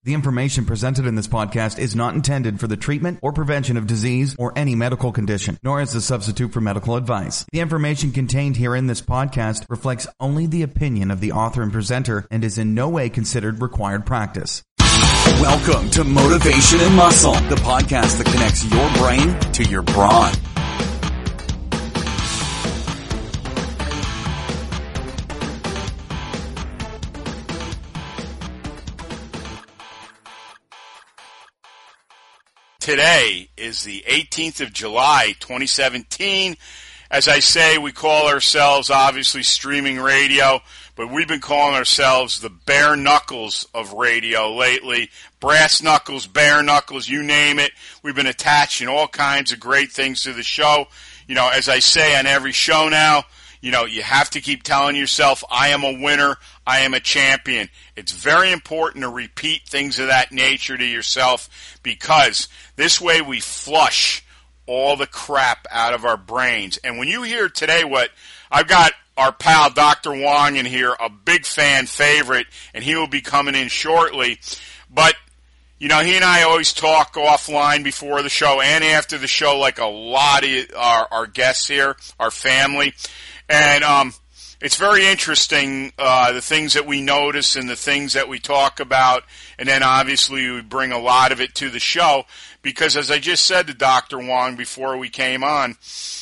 The information presented in this podcast is not intended for the treatment or prevention of disease or any medical condition, nor as a substitute for medical advice. The information contained here in this podcast reflects only the opinion of the author and presenter and is in no way considered required practice. Welcome to Motivation and Muscle, the podcast that connects your brain to your brawn. Today is the 18th of July, 2017. As I say, we call ourselves, obviously, streaming radio, but we've been calling ourselves the bare knuckles of radio lately. Brass knuckles, bare knuckles, you name it. We've been attaching all kinds of great things to the show. You know, as I say on every show now, you know, you have to keep telling yourself, I am a winner, I am a champion. It's very important to repeat things of that nature to yourself because this way we flush all the crap out of our brains. And when you hear today what I've got our pal Dr. Wong in here, a big fan favorite, and he will be coming in shortly. But, you know, he and I always talk offline before the show and after the show like a lot of our guests here, our family. And it's very interesting, the things that we notice and the things that we talk about. And then obviously we bring a lot of it to the show because, as I just said to Dr. Wong before we came on,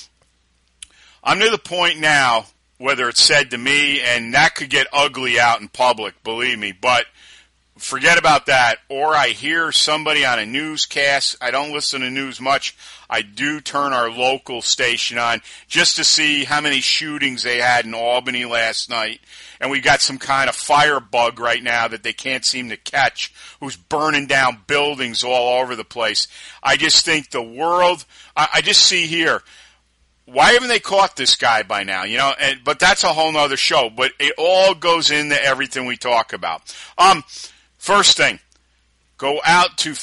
I'm to the point now, whether it's said to me, and that could get ugly out in public, believe me, but forget about that. Or I hear somebody on a newscast. I don't listen to news much. I do turn our local station on just to see how many shootings they had in Albany last night. And we got some kind of fire bug right now that they can't seem to catch, who's burning down buildings all over the place. I just think the world, I just see here, why haven't they caught this guy by now? You know, but that's a whole nother show. But it all goes into everything we talk about. First thing, go out to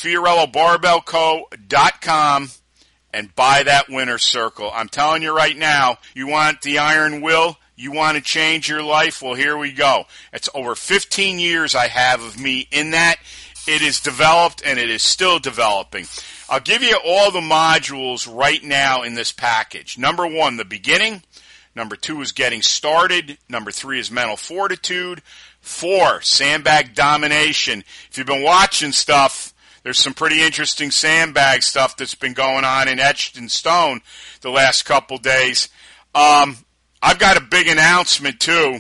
FiorilloBarbellCo.com and buy that winner's circle. I'm telling you right now, you want the iron will, you want to change your life, well, here we go. It's over 15 years I have of me in that. It is developed and it is still developing. I'll give you all the modules right now in this package. Number 1, the beginning. Number 2 is getting started. Number 3 is mental fortitude. 4, sandbag domination. If you've been watching stuff, there's some pretty interesting sandbag stuff that's been going on in Etched in Stone the last couple days. I've got a big announcement, too.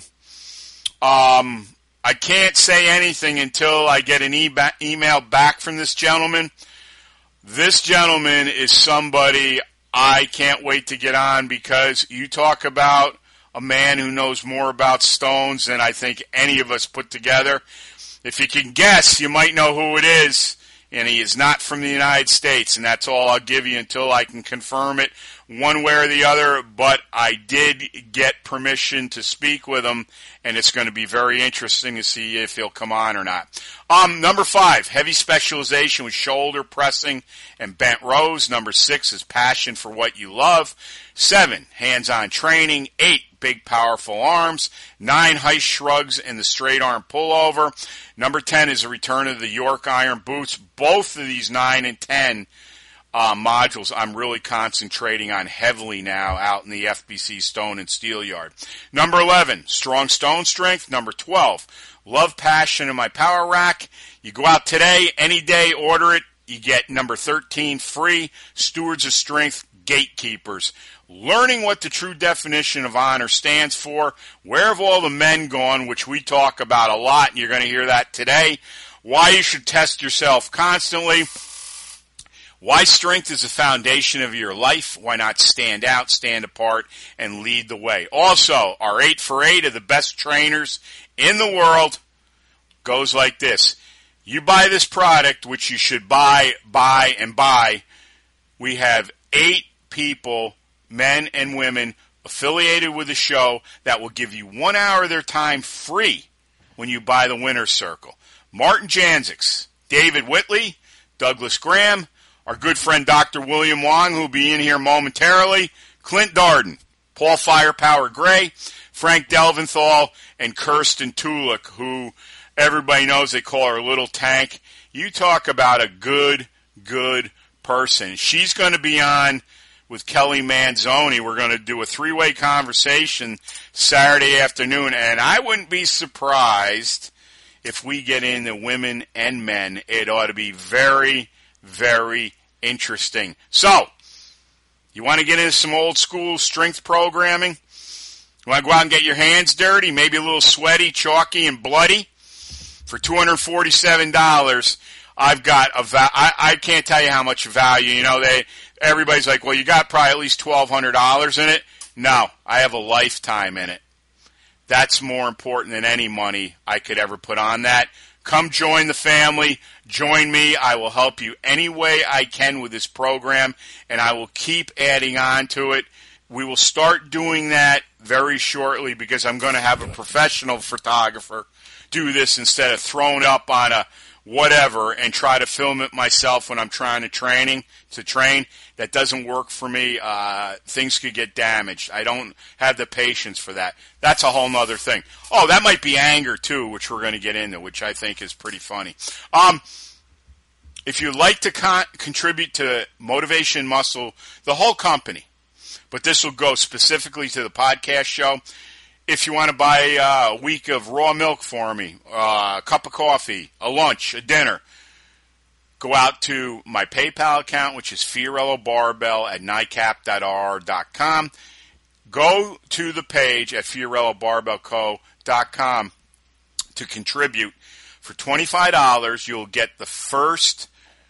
I can't say anything until I get an email back from this gentleman. This gentleman is somebody I can't wait to get on because you talk about a man who knows more about stones than I think any of us put together. If you can guess, you might know who it is, and he is not from the United States, and that's all I'll give you until I can confirm it one way or the other, but I did get permission to speak with him, and it's going to be very interesting to see if he'll come on or not. Number 5, heavy specialization with shoulder pressing and bent rows. Number 6 is passion for what you love. 7, hands-on training. 8, big powerful arms. 9, heist shrugs and the straight arm pullover. Number 10 is a return of the York iron boots. Both of these 9 and 10 modules I'm really concentrating on heavily now out in the FBC Stone and Steel Yard. Number 11, strong stone strength. Number 12, love passion in my power rack. You go out today, any day, order it. You get number 13 free, stewards of strength, gatekeepers. Learning what the true definition of honor stands for. Where have all the men gone, which we talk about a lot, and you're going to hear that today. Why you should test yourself constantly. Why strength is the foundation of your life. Why not stand out, stand apart, and lead the way. Also, our 8 for 8 of the best trainers in the world goes like this. You buy this product, which you should buy. We have 8 people, men and women, affiliated with the show that will give you 1 hour of their time free when you buy the winner's circle. Martin Janczek, David Whitley, Douglas Graham, our good friend Dr. William Wong, who will be in here momentarily, Clint Darden, Paul Firepower Gray, Frank Delventhal, and Kirsten Tulik, who everybody knows they call her Little Tank. You talk about a good person. She's going to be on with Kelly Manzoni. We're going to do a three-way conversation Saturday afternoon, and I wouldn't be surprised if we get into women and men. It ought to be very, very interesting. So, you want to get into some old school strength programming? You want to go out and get your hands dirty, maybe a little sweaty, chalky, and bloody? For $247, I've got I can't tell you how much value. You know, everybody's like, well, you got probably at least $1,200 in it. No, I have a lifetime in it. That's more important than any money I could ever put on that. Come join the family. Join me. I will help you any way I can with this program, and I will keep adding on to it. We will start doing that very shortly because I'm going to have a professional photographer do this instead of throwing up on a whatever and try to film it myself when I'm trying to train. That doesn't work for me. Things could get damaged. I don't have the patience for that. That's a whole nother thing. Oh, that might be anger too, which we're going to get into, which I think is pretty funny. If you'd like to contribute to Motivation Muscle, the whole company, but this will go specifically to the podcast show. If you want to buy a week of raw milk for me, a cup of coffee, a lunch, a dinner, go out to my PayPal account, which is Fiorello Barbell at NICAP.RR.com. Go to the page at FiorelloBarbellCo.com to contribute. For $25, you'll get the first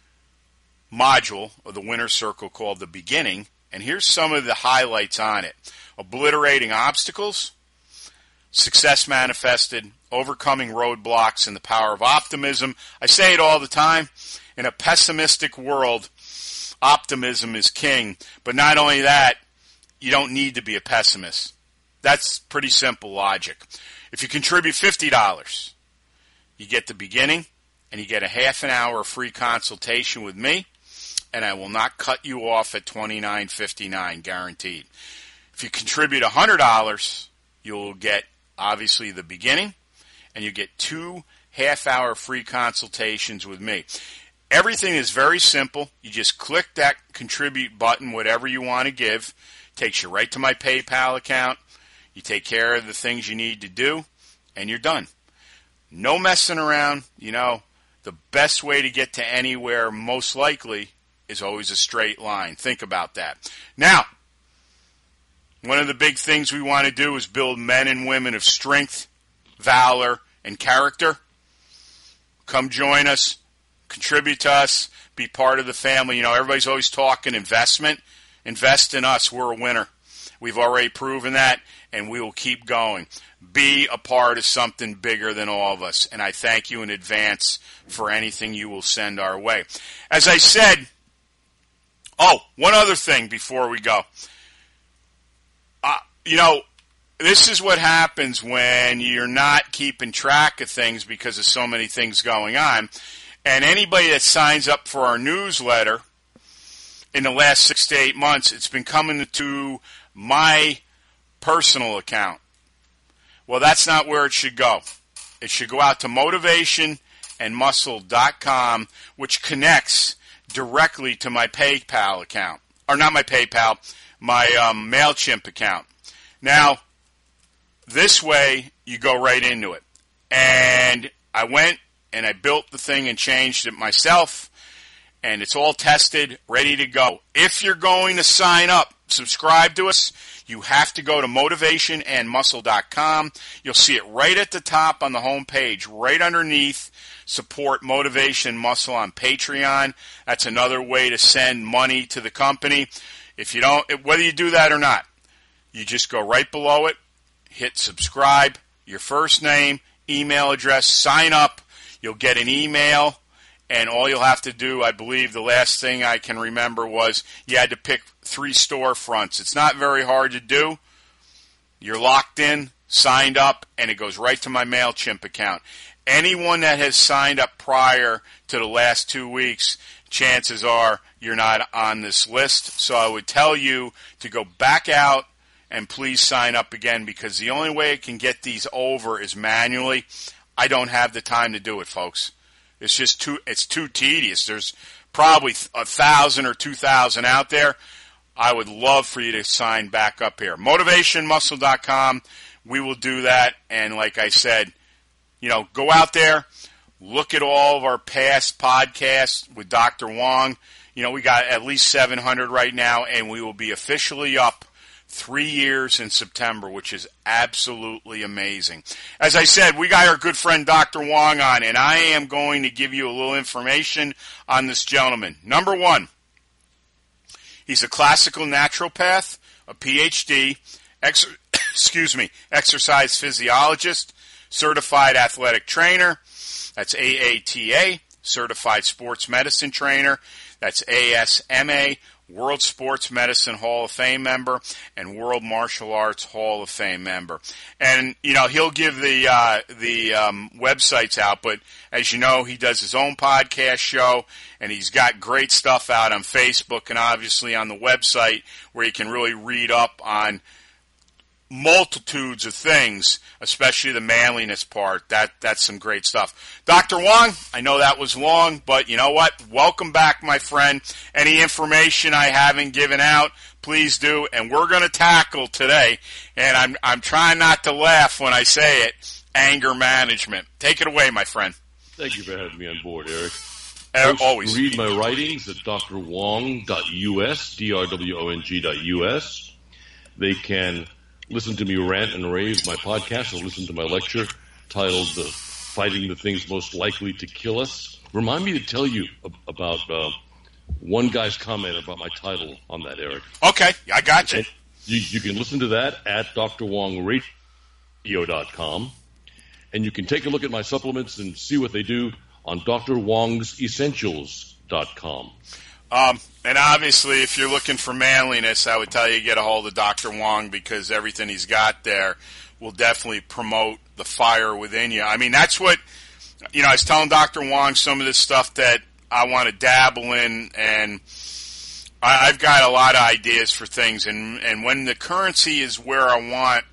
module of the Winner's Circle called The Beginning. And here's some of the highlights on it. Obliterating obstacles, success manifested, overcoming roadblocks, and the power of optimism. I say it all the time. In a pessimistic world, optimism is king. But not only that, you don't need to be a pessimist. That's pretty simple logic. If you contribute $50, you get The Beginning, and you get a half an hour free consultation with me, and I will not cut you off at $29.59, guaranteed. If you contribute $100, you'll get, obviously, The Beginning, and you get 2 half-hour free consultations with me. Everything is very simple. You just click that contribute button, whatever you want to give. Takes you right to my PayPal account. You take care of the things you need to do, and you're done. No messing around. You know, the best way to get to anywhere, most likely, is always a straight line. Think about that. Now, one of the big things we want to do is build men and women of strength, valor, and character. Come join us. Contribute to us. Be part of the family. You know, everybody's always talking investment. Invest in us. We're a winner. We've already proven that, and we will keep going. Be a part of something bigger than all of us. And I thank you in advance for anything you will send our way. As I said, one other thing before we go. You know, this is what happens when you're not keeping track of things because of so many things going on. And anybody that signs up for our newsletter in the last 6 to 8 months, it's been coming to my personal account. Well, that's not where it should go. It should go out to motivationandmuscle.com, which connects directly to my PayPal account. Or not my PayPal, my MailChimp account. Now, this way, you go right into it. And I went and I built the thing and changed it myself. And it's all tested, ready to go. If you're going to sign up, subscribe to us, you have to go to motivationandmuscle.com. You'll see it right at the top on the home page, right underneath Support Motivation Muscle on Patreon. That's another way to send money to the company. If you don't, whether you do that or not, you just go right below it, hit subscribe, your first name, email address, sign up. You'll get an email. And all you'll have to do, I believe the last thing I can remember was you had to pick 3 storefronts. It's not very hard to do. You're locked in, signed up, and it goes right to my MailChimp account. Anyone that has signed up prior to the last 2 weeks, chances are you're not on this list. So I would tell you to go back out and please sign up again, because the only way I can get these over is manually. I don't have the time to do it, folks. It's just it's too tedious. There's probably 1,000 or 2,000 out there. I would love for you to sign back up here. MotivationMuscle.com. We will do that. And like I said, go out there, look at all of our past podcasts with Dr. Wong. We got at least 700 right now, and we will be officially up 3 years in September, which is absolutely amazing. As I said, we got our good friend Dr. Wong on, and I am going to give you a little information on this gentleman. Number one, he's a classical naturopath, a PhD, exercise physiologist, certified athletic trainer, that's AATA, certified sports medicine trainer, that's ASMA, World Sports Medicine Hall of Fame member, and World Martial Arts Hall of Fame member. And, he'll give the websites out, but as you know, he does his own podcast show, and he's got great stuff out on Facebook and obviously on the website where you can really read up on multitudes of things, especially the manliness part. That's some great stuff. Dr. Wong, I know that was long, but you know what? Welcome back, my friend. Any information I haven't given out, please do. And we're going to tackle today, and I'm trying not to laugh when I say it, anger management. Take it away, my friend. Thank you for having me on board, Eric. Always. Read my writings at drwong.us, drwong.us. They can listen to me rant and rave, my podcast, or listen to my lecture titled Fighting the Things Most Likely to Kill Us. Remind me to tell you about one guy's comment about my title on that, Eric. Okay, I got you. You can listen to that at drwongradio.com, and you can take a look at my supplements and see what they do on drwongsessentials.com. And obviously, if you're looking for manliness, I would tell you get a hold of Dr. Wong, because everything he's got there will definitely promote the fire within you. I mean, that's what, I was telling Dr. Wong some of this stuff that I want to dabble in, and I've got a lot of ideas for things. And when the currency is where I want,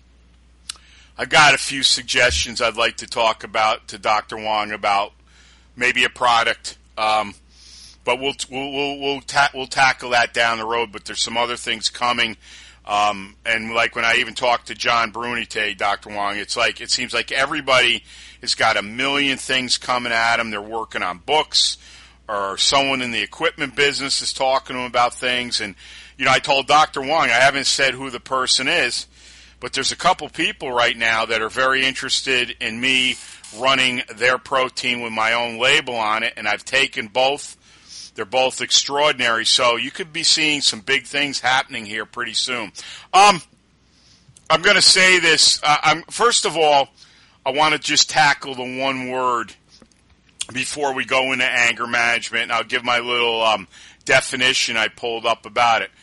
I've got a few suggestions I'd like to talk about to Dr. Wong about maybe a product. But we'll tackle that down the road. But there's some other things coming, and like when I even talked to John Bruni today, Dr. Wong, it seems like everybody has got a million things coming at them. They're working on books, or someone in the equipment business is talking to them about things. And I told Dr. Wong, I haven't said who the person is, but there's a couple people right now that are very interested in me running their protein with my own label on it, and I've taken both. They're both extraordinary, so you could be seeing some big things happening here pretty soon. I'm going to say this. First of all, I want to just tackle the one word before we go into anger management, and I'll give my little definition I pulled up about it.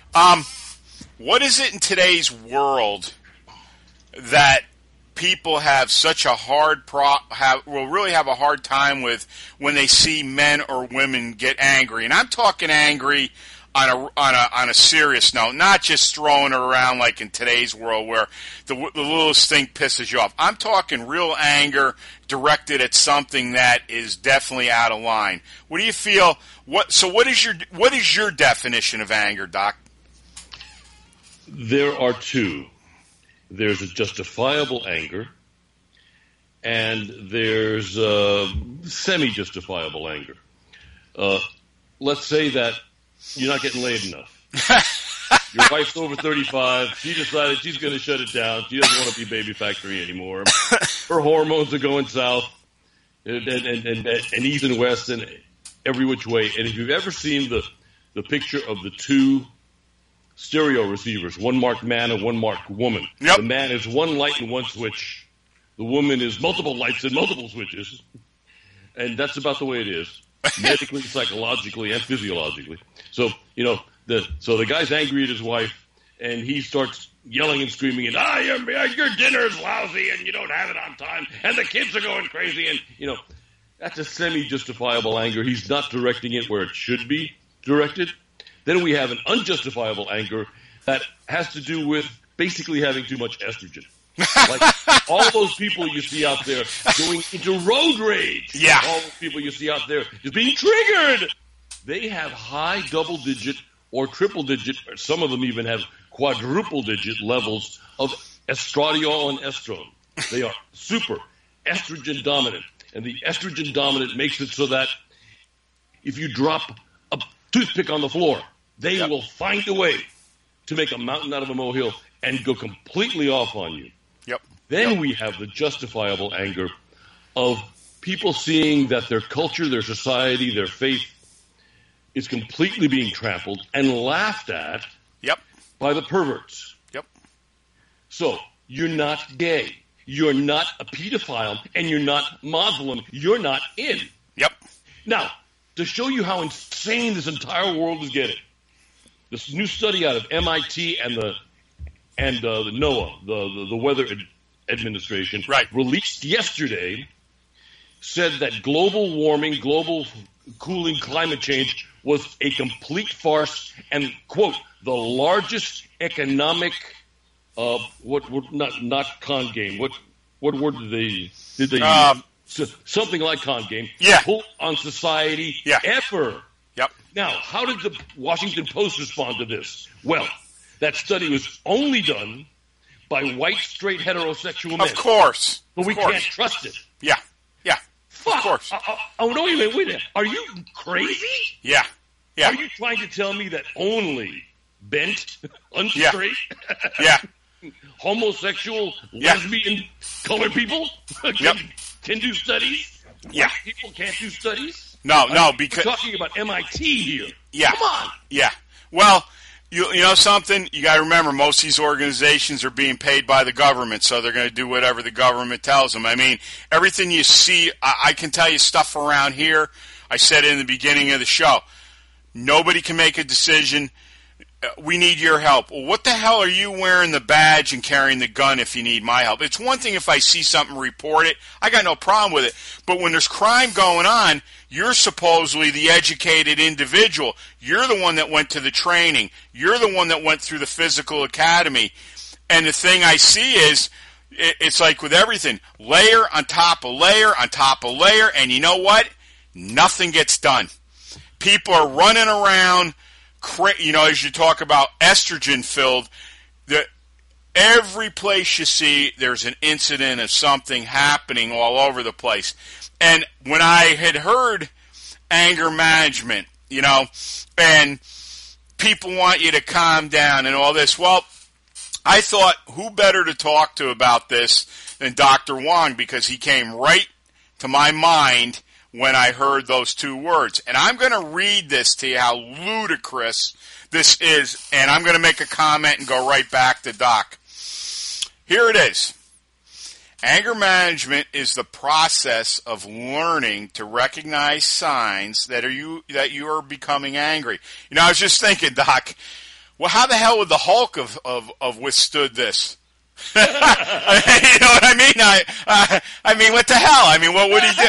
What is it in today's world that people have such a really have a hard time with when they see men or women get angry? And I'm talking angry on a serious note, not just throwing it around like in today's world where the littlest thing pisses you off. I'm talking real anger directed at something that is definitely out of line. What do you feel? What is your definition of anger, Doc? There are two. There's a justifiable anger, and there's semi-justifiable anger. Let's say that you're not getting laid enough. Your wife's over 35. She decided she's going to shut it down. She doesn't want to be Baby Factory anymore. Her hormones are going south, and east and west, and every which way. And if you've ever seen the picture of the two stereo receivers, one marked man and one marked woman. Yep. The man is one light and one switch. The woman is multiple lights and multiple switches. And that's about the way it is, medically, psychologically, and physiologically. So, the guy's angry at his wife, and he starts yelling and screaming, and your dinner is lousy, and you don't have it on time, and the kids are going crazy, and, that's a semi-justifiable anger. He's not directing it where it should be directed. Then we have an unjustifiable anger that has to do with basically having too much estrogen. Like all those people you see out there going into road rage. Yeah. All those people you see out there just being triggered. They have high double-digit or triple-digit, or some of them even have quadruple-digit levels of estradiol and estrone. They are super estrogen dominant. And the estrogen dominant makes it so that if you drop a toothpick on the floor, they will find a way to make a mountain out of a molehill and go completely off on you. Yep. Then we have the justifiable anger of people seeing that their culture, their society, their faith is completely being trampled and laughed at by the perverts. Yep. So you're not gay. You're not a pedophile, and you're not Muslim. You're not in. Yep. Now, to show you how insane this entire world is getting, this new study out of MIT and the NOAA, the Weather Administration, released yesterday, said that global warming, global cooling, climate change was a complete farce and, quote, the largest economic not con game. What word did they use? Something like con game. Yeah. Pull on society ever. Yep. Now, how did the Washington Post respond to this? Well, that study was only done by white, straight, heterosexual men. Of course. But we can't trust it. Yeah. Yeah. Fuck. Of course. Oh, no, wait a minute. Are you crazy? Yeah. Yeah. Are you trying to tell me that only bent, unstraight, homosexual, lesbian, colored people can do studies? Yeah. White people can't do studies? No, because... We're talking about MIT here. Yeah. Come on. Yeah. Well, you know something? You got to remember, most of these organizations are being paid by the government, so they're going to do whatever the government tells them. I mean, everything you see, I can tell you stuff around here. I said it in the beginning of the show. Nobody can make a decision. We need your help. Well, what the hell are you wearing the badge and carrying the gun if you need my help? It's one thing if I see something, report it. I got no problem with it. But when there's crime going on, you're supposedly the educated individual. You're the one that went to the training. You're the one that went through the physical academy. And the thing I see is, it's like with everything, layer on top of layer on top of layer, and you know what? Nothing gets done. People are running around, as you talk about estrogen-filled, every place you see, there's an incident of something happening all over the place. And when I had heard anger management, and people want you to calm down and all this, well, I thought, who better to talk to about this than Dr. Wong, because he came right to my mind when I heard those two words. And I'm going to read this to you, how ludicrous this is, and I'm going to make a comment and go right back to Doc. Here it is. Anger management is the process of learning to recognize signs that you are becoming angry. I was just thinking, Doc, well, how the hell would the Hulk have withstood this? You know what I mean? I mean, what the hell? I mean, what would he do?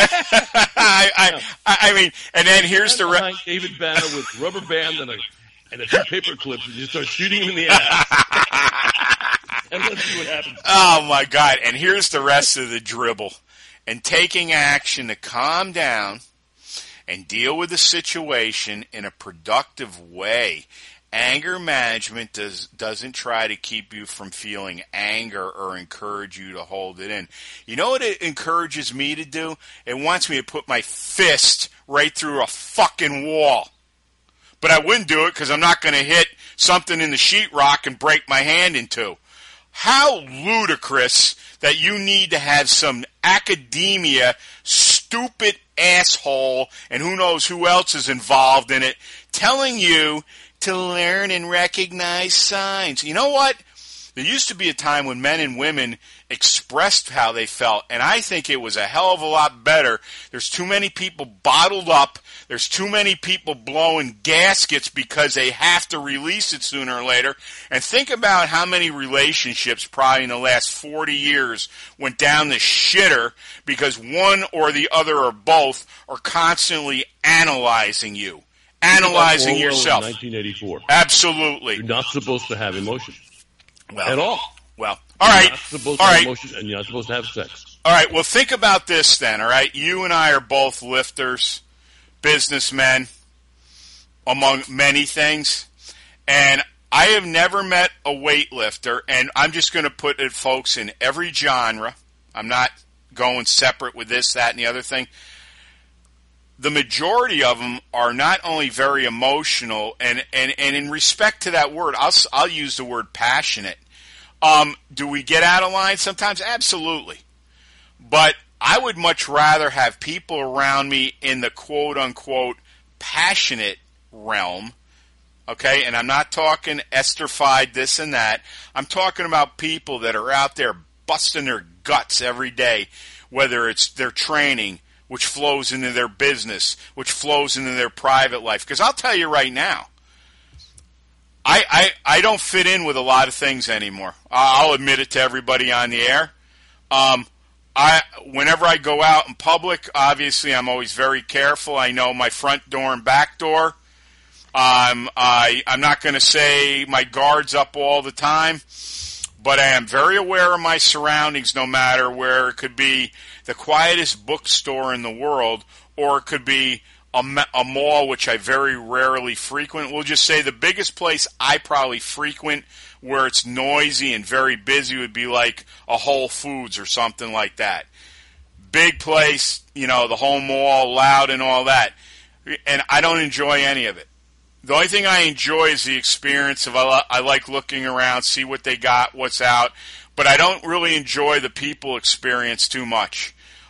I mean, and then here's the David Banner with rubber band and a few paper clips, and you start shooting him in the ass. And let's see what happens. Oh my God! And here's the rest of the dribble. And taking action to calm down and deal with the situation in a productive way. Anger management doesn't try to keep you from feeling anger or encourage you to hold it in. You know what it encourages me to do? It wants me to put my fist right through a fucking wall. But I wouldn't do it because I'm not going to hit something in the sheetrock and break my hand in two. How ludicrous that you need to have some academia, stupid asshole, and who knows who else is involved in it, telling you to learn and recognize signs. You know what? There used to be a time when men and women expressed how they felt, and I think it was a hell of a lot better. There's too many people bottled up. There's too many people blowing gaskets because they have to release it sooner or later. And think about how many relationships probably in the last 40 years went down the shitter because one or the other or both are constantly analyzing you. Analyzing yourself. 1984. Absolutely. You're not supposed to have emotions at all. Well, all right. You're not supposed to have emotion, and you're not supposed to have sex. All right, well, think about this then, all right? You and I are both lifters, businessmen, among many things, and I have never met a weightlifter, and I'm just going to put it, folks, in every genre. I'm not going separate with this, that, and the other thing. The majority of them are not only very emotional, and in respect to that word, I'll use the word passionate. Do we get out of line sometimes? Absolutely. But I would much rather have people around me in the quote-unquote passionate realm, okay? And I'm not talking esterified this and that. I'm talking about people that are out there busting their guts every day, whether it's their training, which flows into their business, which flows into their private life. Because I'll tell you right now, I don't fit in with a lot of things anymore. I'll admit it to everybody on the air. Whenever I go out in public, obviously I'm always very careful. I know my front door and back door. I'm not going to say my guard's up all the time, but I am very aware of my surroundings, no matter where it could be the quietest bookstore in the world, or it could be a mall, which I very rarely frequent. We'll just say the biggest place I probably frequent where it's noisy and very busy would be like a Whole Foods or something like that. Big place, the whole mall, loud and all that. And I don't enjoy any of it. The only thing I enjoy is the experience of I like looking around, see what they got, what's out. But I don't really enjoy the people experience too much.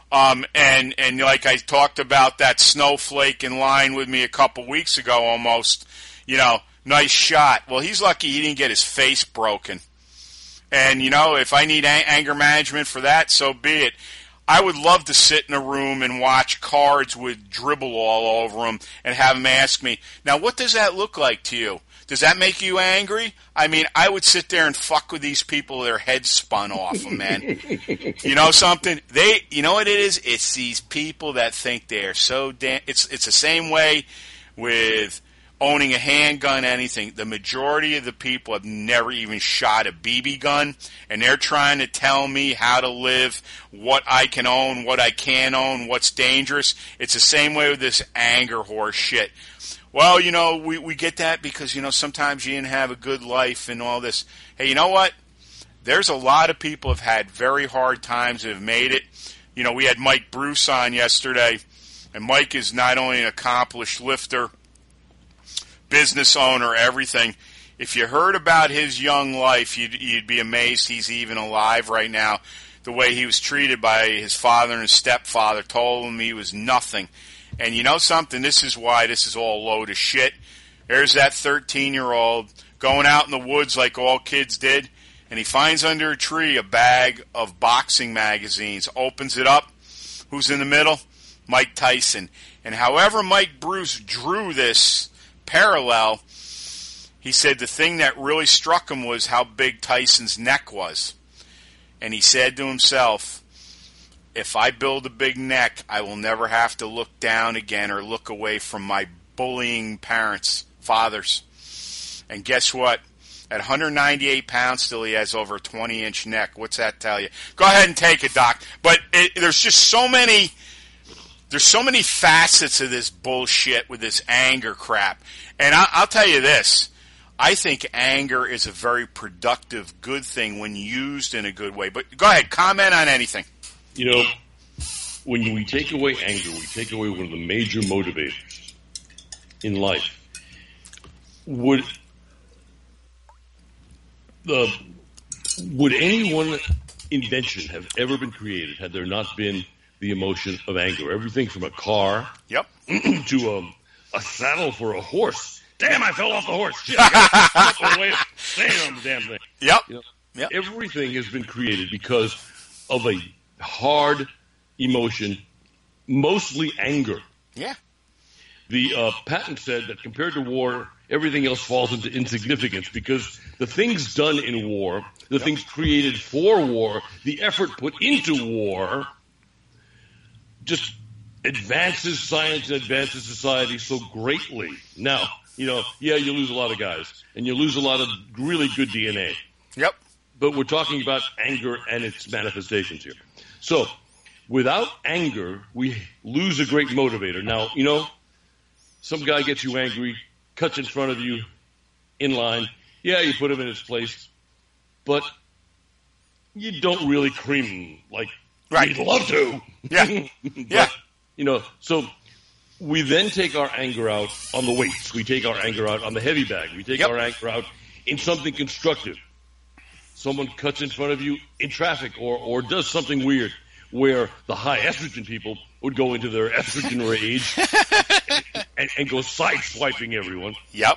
And like I talked about that snowflake in line with me a couple weeks ago almost, nice shot. Well, he's lucky he didn't get his face broken. And, if I need anger management for that, so be it. I would love to sit in a room and watch cards with dribble all over them and have them ask me, now what does that look like to you? Does that make you angry? I mean, I would sit there and fuck with these people, their heads spun off them, man. You know something? You know what it is? It's these people that think they're so damn... It's the same way with owning a handgun, anything. The majority of the people have never even shot a BB gun, and they're trying to tell me how to live, what I can own, what I can't own, what's dangerous. It's the same way with this anger horse shit. Well, we get that because, sometimes you didn't have a good life and all this. Hey, you know what? There's a lot of people who have had very hard times and have made it. We had Mike Bruce on yesterday, and Mike is not only an accomplished lifter, business owner, everything. If you heard about his young life, you'd be amazed he's even alive right now. The way he was treated by his father and his stepfather told him he was nothing. And you know something? This is why this is all load of shit. There's that 13-year-old going out in the woods like all kids did, and he finds under a tree a bag of boxing magazines, opens it up. Who's in the middle? Mike Tyson. And however Mike Bruce drew this parallel, he said the thing that really struck him was how big Tyson's neck was. And he said to himself, if I build a big neck, I will never have to look down again or look away from my bullying fathers. And guess what? At 198 pounds, still he has over a 20-inch neck. What's that tell you? Go ahead and take it, Doc. But there's just so many facets of this bullshit with this anger crap. And I'll tell you this. I think anger is a very productive, good thing when used in a good way. But go ahead, comment on anything. When we take away anger, we take away one of the major motivators in life. Would any one invention have ever been created had there not been the emotion of anger? Everything from a car to a saddle for a horse. Damn, I fell off the horse. Shit, I got away staying on the damn thing. Yep. Everything has been created because of a hard emotion, mostly anger. Yeah. The patent said that compared to war, everything else falls into insignificance because the things done in war, the things created for war, the effort put into war just advances science and advances society so greatly. Now, you lose a lot of guys, and you lose a lot of really good DNA. Yep. but we're talking about anger and its manifestations here. So, without anger, we lose a great motivator. Now, some guy gets you angry, cuts in front of you, in line. Yeah, you put him in his place, but you don't really cream him like you'd love to. Yeah. But, so we then take our anger out on the weights. We take our anger out on the heavy bag. We take our anger out in something constructive. Someone cuts in front of you in traffic or does something weird where the high estrogen people would go into their estrogen rage and go sideswiping everyone. Yep.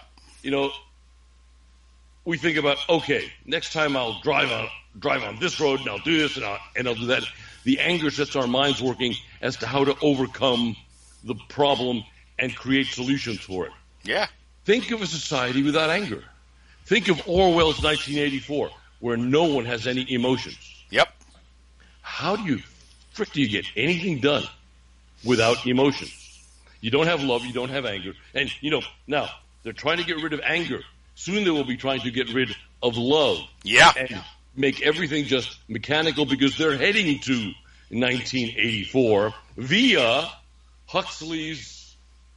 We think about, okay, next time I'll drive on this road and I'll do this and I'll do that. The anger sets our minds working as to how to overcome the problem and create solutions for it. Yeah. Think of a society without anger. Think of Orwell's 1984, where no one has any emotions. Yep. How do you get anything done without emotions? You don't have love, you don't have anger. And, now, they're trying to get rid of anger. Soon they will be trying to get rid of love. Yeah. And make everything just mechanical because they're heading to 1984 via Huxley's,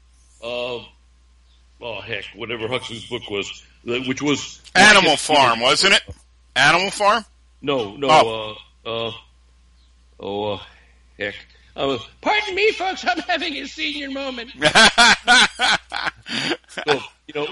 whatever Huxley's book was, which was... Animal Farm, wasn't it? Animal Farm? No. Heck. Pardon me, folks, I'm having a senior moment. So,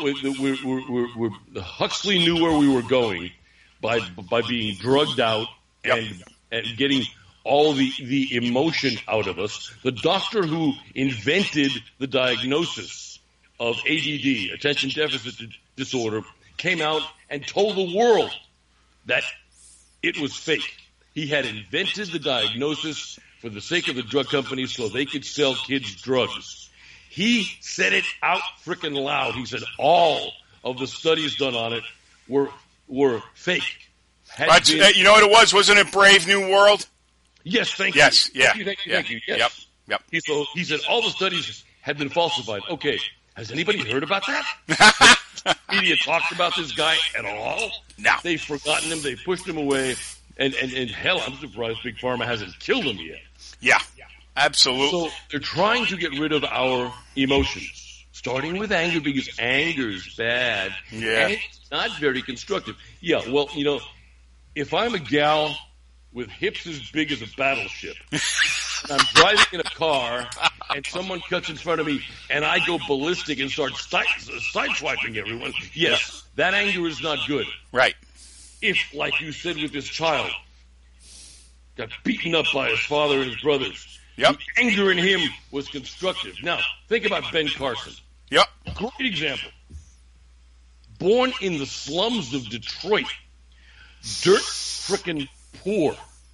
Huxley knew where we were going by being drugged out and getting all the emotion out of us. The doctor who invented the diagnosis of ADD, attention deficit disorder, came out and told the world that it was fake. He had invented the diagnosis for the sake of the drug companies so they could sell kids drugs. He said it out frickin' loud. He said all of the studies done on it were fake. You know what it was? Wasn't it Brave New World? Yes, thank you. Yes, yeah. Thank you. Yes. Yep. He said all the studies had been falsified. Okay, has anybody heard about that? Media talked about this guy at all? No. They've forgotten him. They pushed him away. And hell, I'm surprised Big Pharma hasn't killed him yet. Yeah, absolutely. So they're trying to get rid of our emotions, starting with anger because anger's bad. Yeah. And it's not very constructive. Yeah, well, if I'm a gal with hips as big as a battleship, and I'm driving in a car, and someone cuts in front of me, and I go ballistic and start sideswiping everyone, yes, that anger is not good. Right. If, like you said with this child, got beaten up by his father and his brothers, the anger in him was constructive. Now, think about Ben Carson. Yep. Great example. Born in the slums of Detroit, dirt frickin' poor,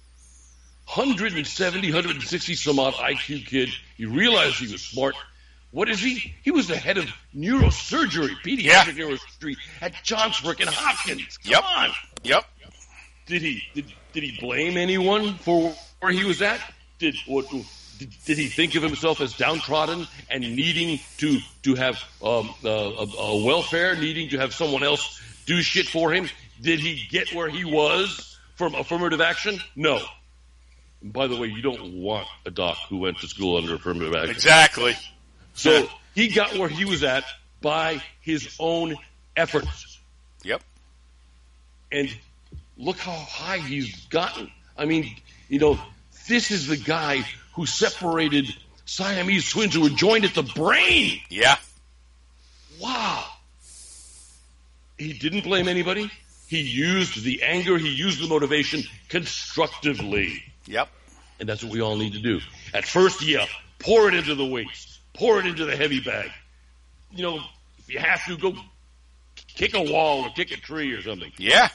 170, 160 some odd IQ kid. You realize he was smart. What is he? He was the head of neurosurgery, pediatric neurosurgery at Johns frickin' Hopkins. Come on. Yep. Did he blame anyone for where he was at? Did he think of himself as downtrodden and needing to have a welfare, needing to have someone else do shit for him? Did he get where he was from affirmative action? No. And by the way, you don't want a doc who went to school under affirmative action. Exactly. So he got where he was at by his own efforts. Yep. And look how high he's gotten. I mean, this is the guy who separated Siamese twins who were joined at the brain. Yeah. Wow. He didn't blame anybody. He used the anger. He used the motivation constructively. Yep. And that's what we all need to do. At first, pour it into the weights. Pour it into the heavy bag. If you have to, go kick a wall or kick a tree or something. Yeah.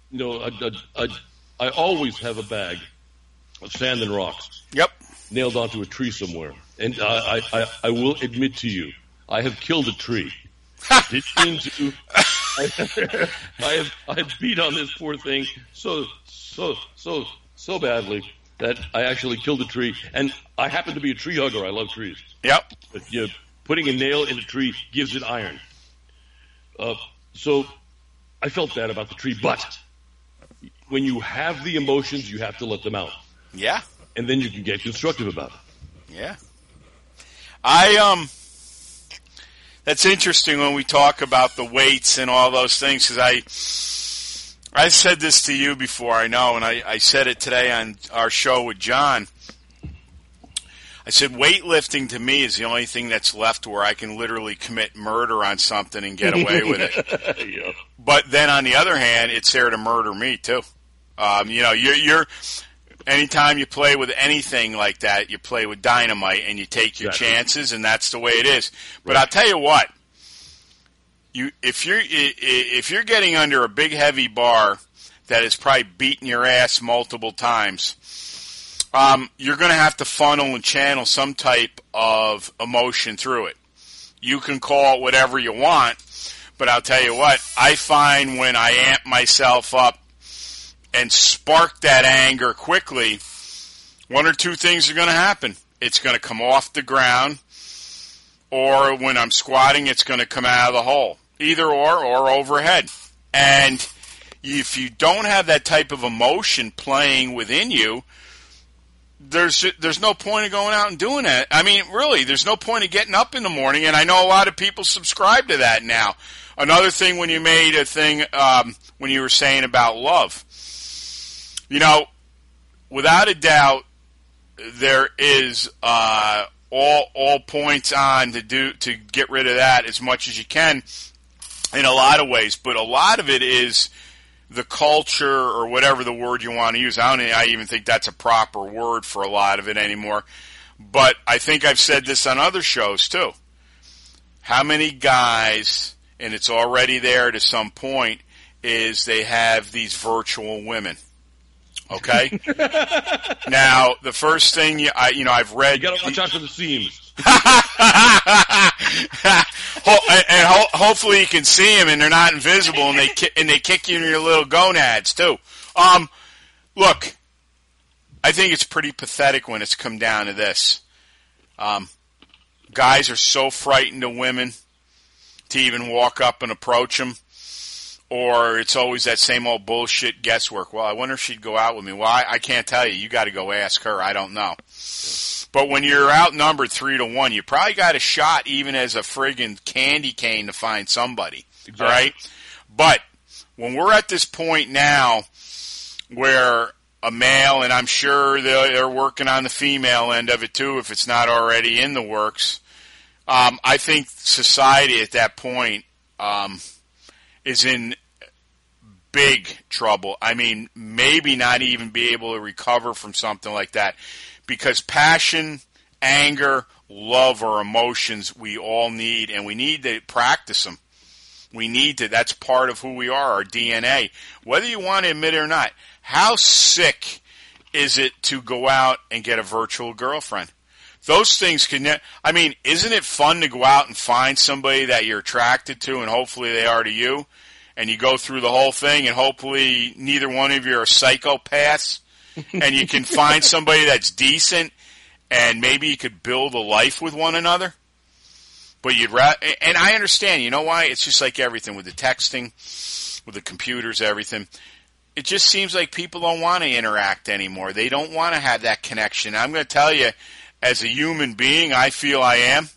I always have a bag of sand and rocks. Yep. Nailed onto a tree somewhere. And I will admit to you, I have killed a tree. Didn't mean to. I have beat on this poor thing so badly that I actually killed a tree. And I happen to be a tree hugger. I love trees. Yep. But putting a nail in a tree gives it iron. So I felt bad about the tree, but when you have the emotions, you have to let them out. Yeah. And then you can get constructive about it. Yeah. That's interesting when we talk about the weights and all those things, because I said this to you before, I know, and I said it today on our show with John. I said weightlifting to me is the only thing that's left where I can literally commit murder on something and get away with it. Yeah. But then on the other hand, it's there to murder me too. You're anytime you play with anything like that, you play with dynamite and you take your chances, and that's the way it is. But I'll tell you what, if you're getting under a big heavy bar that is probably beating your ass multiple times, you're going to have to funnel and channel some type of emotion through it. You can call it whatever you want, but I'll tell you what, I find when I amp myself up and spark that anger quickly, one or two things are going to happen. It's going to come off the ground, or when I'm squatting, it's going to come out of the hole. Either or overhead. And if you don't have that type of emotion playing within you, there's no point of going out and doing that. I mean, really, there's no point of getting up in the morning, and I know a lot of people subscribe to that now. Another thing when you made a thing, when you were saying about love, without a doubt, there is all points on to get rid of that as much as you can in a lot of ways, but a lot of it is the culture or whatever the word you want to use. I even think that's a proper word for a lot of it anymore. But I think I've said this on other shows too. How many guys, and it's already there to some point, is they have these virtual women. Okay? Now, the first thing I've read... You got to watch out for the seams. And hopefully you can see them and they're not invisible, and they kick you in your little gonads too. Look, I think it's pretty pathetic when it's come down to this. Guys are so frightened of women to even walk up and approach them, or it's always that same old bullshit guesswork. Well, I wonder if she'd go out with me. Well, I can't tell you. You got to go ask her. I don't know. But when you're outnumbered 3-1, you probably got a shot even as a friggin' candy cane to find somebody. Exactly. All right? But when we're at this point now where a male, and I'm sure they're working on the female end of it too if it's not already in the works, I think society at that point is in big trouble. I mean, maybe not even be able to recover from something like that. Because passion, anger, love are emotions we all need, and we need to practice them. We need to. That's part of who we are, our DNA. Whether you want to admit it or not, how sick is it to go out and get a virtual girlfriend? Those things isn't it fun to go out and find somebody that you're attracted to, and hopefully they are to you, and you go through the whole thing, and hopefully neither one of you are psychopaths, and you can find somebody that's decent, and maybe you could build a life with one another. But and I understand, you know why? It's just like everything with the texting, with the computers, everything. It just seems like people don't want to interact anymore. They don't want to have that connection. I'm going to tell you, as a human being, I feel I am.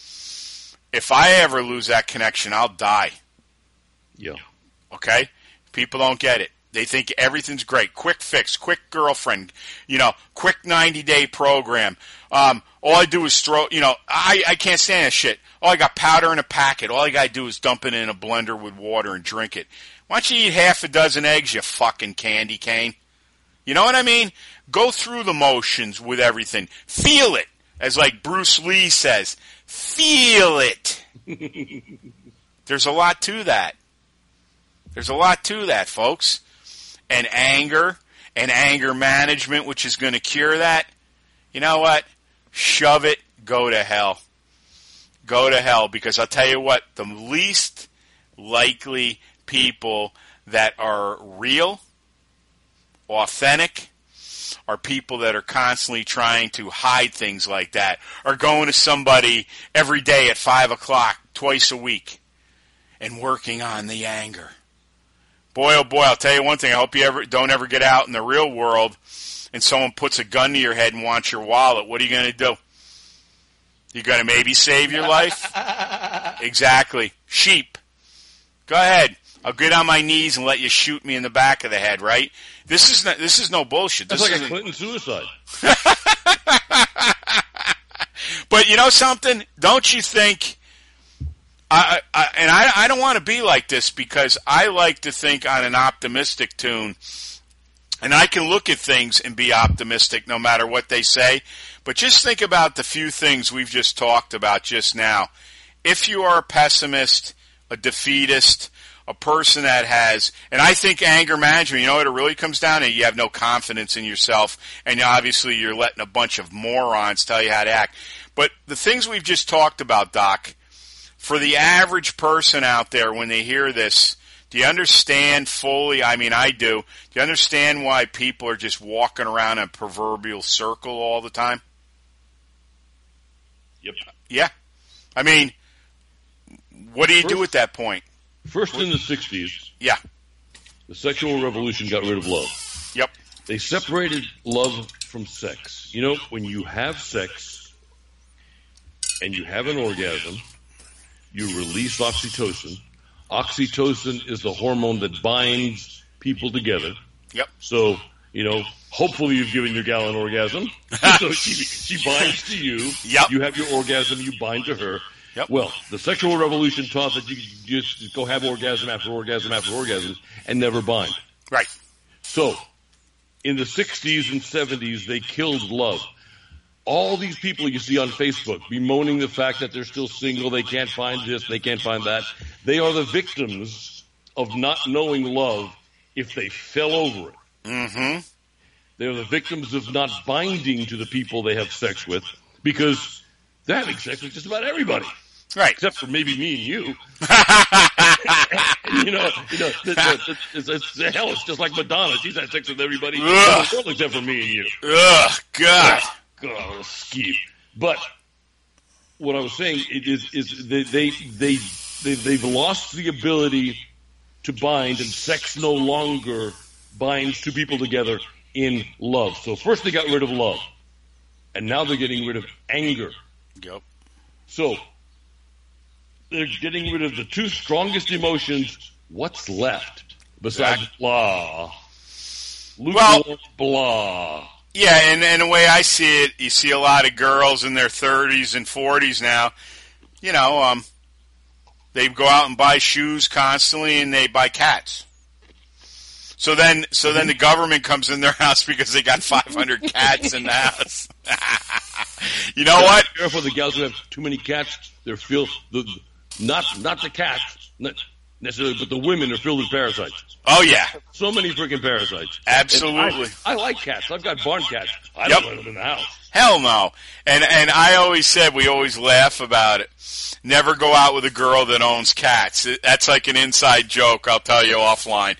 If I ever lose that connection, I'll die. Yeah. Okay? People don't get it. They think everything's great. Quick fix, quick girlfriend, quick 90-day program. All I do is throw, I can't stand that shit. Oh, I got powder in a packet. All I got to do is dump it in a blender with water and drink it. Why don't you eat half a dozen eggs, you fucking candy cane? You know what I mean? Go through the motions with everything. Feel it. As like Bruce Lee says, feel it. There's a lot to that. There's a lot to that, folks. And anger management, which is going to cure that. You know what? Shove it. Go to hell. Go to hell, because I'll tell you what, the least likely people that are real, authentic, are people that are constantly trying to hide things like that, or going to somebody every day at 5 o'clock, twice a week, and working on the anger. Boy, oh boy, I'll tell you one thing. I hope you don't ever get out in the real world and someone puts a gun to your head and wants your wallet. What are you going to do? You're going to maybe save your life? Exactly. Sheep. Go ahead. I'll get on my knees and let you shoot me in the back of the head, right? This is no bullshit. That's like a Clinton suicide. But you know something? Don't you think... I don't want to be like this because I like to think on an optimistic tune, and I can look at things and be optimistic no matter what they say. But just think about the few things we've just talked about just now. If you are a pessimist, a defeatist, a person that has, and I think anger management, you know what it really comes down to? You have no confidence in yourself, and obviously you're letting a bunch of morons tell you how to act. But the things we've just talked about, Doc, for the average person out there, when they hear this, do you understand fully? I mean, I do. Do you understand why people are just walking around in a proverbial circle all the time? Yep. Yeah. I mean, what do you do at that point? First in the 60s, yeah, the sexual revolution got rid of love. Yep. They separated love from sex. You know, when you have sex and you have an orgasm, you release oxytocin. Oxytocin is the hormone that binds people together. Yep. So, you know, hopefully you've given your gal an orgasm. So she binds to you. Yep. You have your orgasm, you bind to her. Yep. Well, the sexual revolution taught that you just go have orgasm after orgasm after orgasm and never bind. Right. So, in the 60s and 70s, they killed love. All these people you see on Facebook bemoaning the fact that they're still single, they can't find this, they can't find that. They are the victims of not knowing love if they fell over it. Mm-hmm. They're the victims of not binding to the people they have sex with because they're having sex with just about everybody. Right. Except for maybe me and you. Hell, it's just like Madonna. She's had sex with everybody in the world except for me and you. Ugh, God. God, skeeve. But what I was saying is they've lost the ability to bind, and sex no longer binds two people together in love. So first they got rid of love, and now they're getting rid of anger. Yep. So they're getting rid of the two strongest emotions. What's left besides blah? Lukewarm blah. Yeah, and the way I see it, you see a lot of girls in their 30s and 40s now, you know, they go out and buy shoes constantly and they buy cats. So then the government comes in their house because they got 500 cats in the house. You know what? Careful, the gals who have too many cats, they're filled, not the cats, not necessarily, but the women are filled with parasites. Oh, yeah. So many freaking parasites. Absolutely. I like cats. I've got barn cats. I don't let them in the house. Hell no. And I always said, we always laugh about it. Never go out with a girl that owns cats. That's like an inside joke, I'll tell you offline.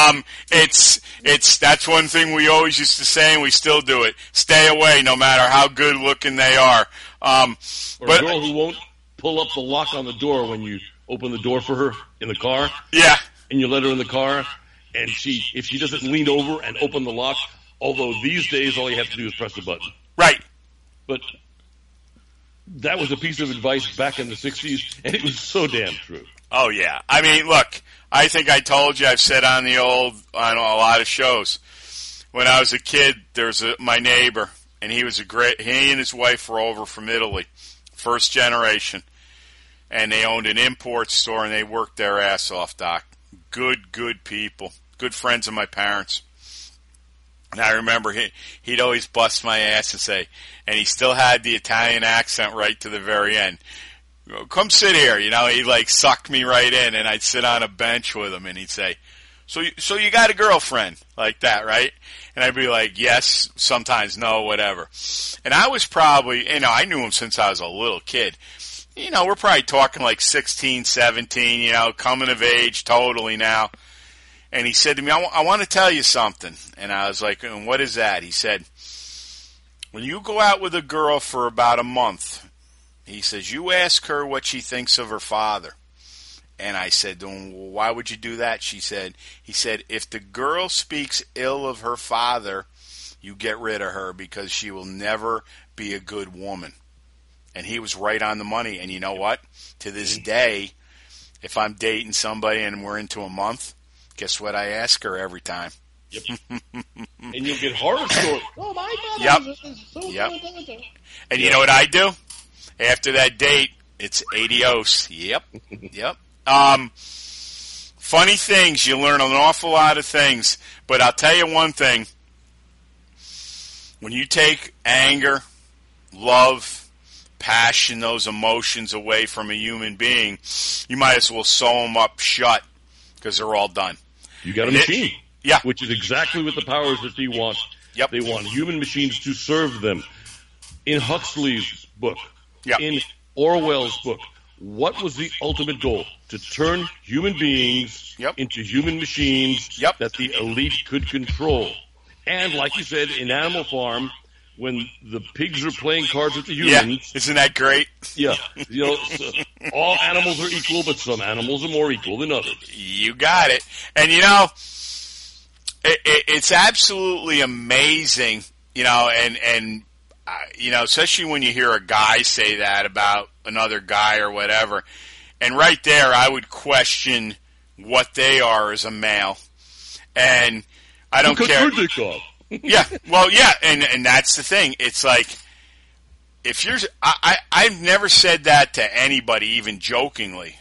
That's one thing we always used to say, and we still do it. Stay away, no matter how good looking they are. Or a girl who won't pull up the lock on the door when you open the door for her in the car. Yeah. And you let her in the car, and if she doesn't lean over and open the lock, although these days all you have to do is press the button. Right. But that was a piece of advice back in the 60s, and it was so damn true. Oh, yeah. I mean, look, I think I told you, I've said on a lot of shows, when I was a kid, there was my neighbor, and he and his wife were over from Italy, first generation, and they owned an import store, and they worked their ass off, Doc. Good people, good friends of my parents. And I remember he'd always bust my ass and say, and he still had the Italian accent right to the very end, come sit here, you know, he'd like suck me right in, and I'd sit on a bench with him, and he'd say, so you got a girlfriend, like that, right? And I'd be like, yes, sometimes no, whatever. And I was probably, I knew him since I was a little kid. We're probably talking like 16, 17, coming of age totally now. And he said to me, I want to tell you something. And I was like, and what is that? He said, when you go out with a girl for about a month, he says, you ask her what she thinks of her father. And I said to him, well, why would you do that? He said, if the girl speaks ill of her father, you get rid of her because she will never be a good woman. And he was right on the money. And you know what? To this day, if I'm dating somebody and we're into a month, guess what I ask her every time? Yep. And you'll get horror stories. Oh, my God. Yep. And you know what I do? After that date, it's adios. Yep. Funny things. You learn an awful lot of things. But I'll tell you one thing. When you take anger, love, passion, those emotions away from a human being, you might as well sew them up shut because they're all done. You got a machine. Yeah. Which is exactly what the powers that they want. Yep. They want human machines to serve them. In Huxley's book, in Orwell's book, what was the ultimate goal? To turn human beings into human machines that the elite could control. And like you said, in Animal Farm, when the pigs are playing cards with the humans. Yeah, isn't that great? Yeah. You know, so all animals are equal, but some animals are more equal than others. You got it. And, you know, it's absolutely amazing, you know, and you know, especially when you hear a guy say that about another guy or whatever. And right there, I would question what they are as a male. And I don't care. Yeah, well, yeah, and that's the thing. It's like, if you're, I've never said that to anybody, even jokingly,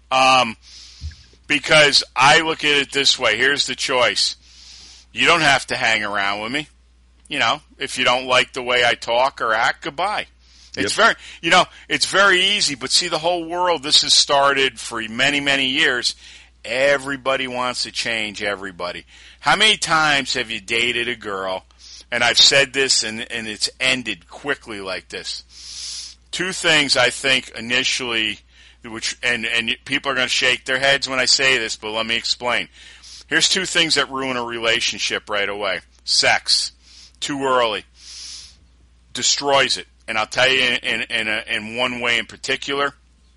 because I look at it this way. Here's the choice. You don't have to hang around with me. You know, if you don't like the way I talk or act, goodbye. It's very, you know, it's very easy. But see, the whole world, this has started for many, many years. Everybody wants to change everybody. How many times have you dated a girl, and I've said this, and it's ended quickly like this? Two things I think initially, which and people are going to shake their heads when I say this, but let me explain. Here's two things that ruin a relationship right away. Sex. Too early. Destroys it. And I'll tell you in one way in particular.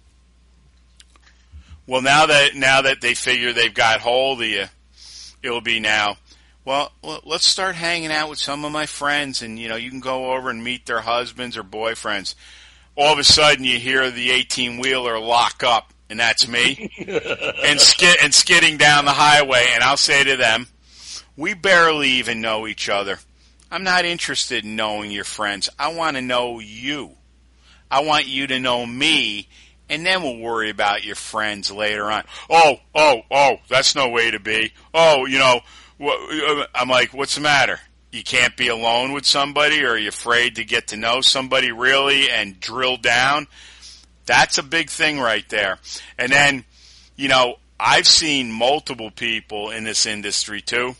Well, now that they figure they've got hold of you, it'll be now, well, let's start hanging out with some of my friends, and, you know, you can go over and meet their husbands or boyfriends. All of a sudden, you hear the 18-wheeler lock up, and that's me, and skidding down the highway, and I'll say to them, we barely even know each other. I'm not interested in knowing your friends. I want to know you. I want you to know me, and then we'll worry about your friends later on. Oh, that's no way to be. Oh, you know, I'm like, what's the matter? You can't be alone with somebody, or are you afraid to get to know somebody really and drill down? That's a big thing right there. And then, you know, I've seen multiple people in this industry too.